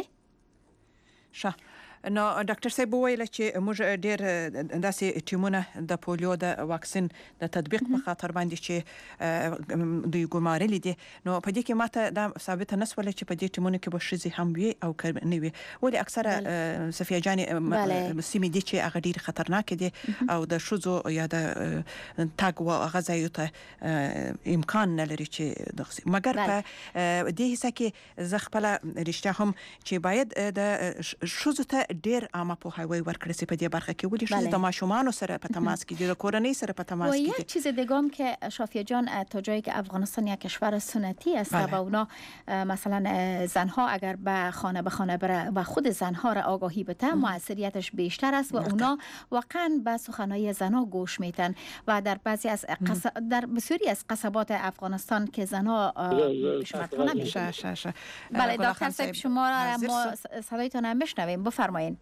نو ډاکټر صاحب وویل چې موږ ډېر داسې ټیمونه د پولیو د واکسین د تطبیق په خاطر باندې چې دوی ګمارلي دي نو په دې کې ماته دا ثابت نه سول چې په دې ټیمونو کې به ښځې هم وي او نه وي ولې اکثره صفیه جانې سیمې دي چې هغه ډېر خطرناک دي او د ښځو یا د تاګ او غذایو ته امکان نه لري چې مګر په دې حصہ کې زه خپل رښتیا هم چې باید د ښځو ته ډیر عامه پوهاوی ورکړي چې په دې برخه کې ولې شو د ماشومان سره په تماس کې د کورنۍ سره په تماس کې. و یک چیز دیگه که شافیه جان تا جایی که افغانستان یک کشور سنتی است و اونا مثلا زنها اگر به خانه به خانه بره و خود زنها را آگاهی بده موثریتش بیشتر است و اونا واقعا به سخنهای زنها گوش میتن و در بعضی از در بسیاری از قصبات افغانستان که زنها شمارتان نمیشه. بله دکتر صاحب شما را ما صدایتان هم بشنویم بفرمایید.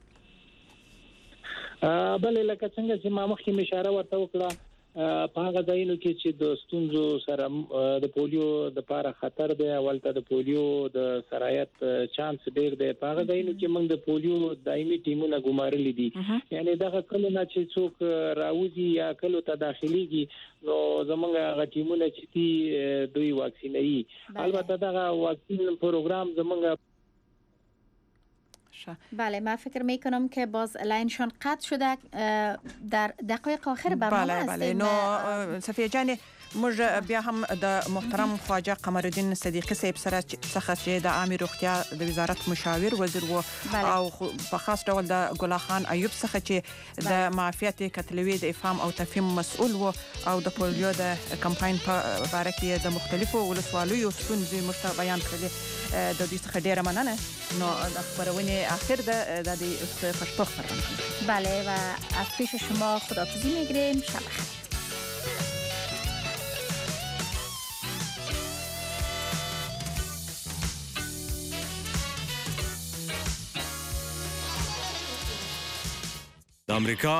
بله لکه څنګه چې ما مخکې اشاره ورته وکړه په هغه ځایونو کې چې د ستونزو سره د پولیو د لپاره خطر دی اولته د پولیو د سرایت چانس ډیر دی په هغه ځایونو کې موږ د پولیو دایمي ټیمونه ګمارلي دي یعنی دغه کله نه چې څوک راوځي یا کله ته داخليږي نو زمونږ هغه ټیمونه چې دوی واکسینوي البته دغه واکسین پروګرام زمونږ. بله من فکر میکنم که باز لاینشان قطع شده در دقایق آخر برنامه هستیم. نو صفیه جان موږ بیا هم د محترم خواجه قمرالدین صدیقی صاحب سره څخه چې د عامه روغتیا د وزارت مشاور وزیر و او په خاص ډول د ګلا خان ایوب څخه چې د معافیت کتلوي د افهام او تفهیم مسؤل و او د پولیو د کمپاین په اړه کې د مختلفو ولسوالیو ستونزې مشته بیان کړلې د دې څخه ډیره مننه. نو د خبرونه آخر د پښتو خبرونه. بله و از پیش شما خداحافظی میگیریم. شب بخیر. د امریکا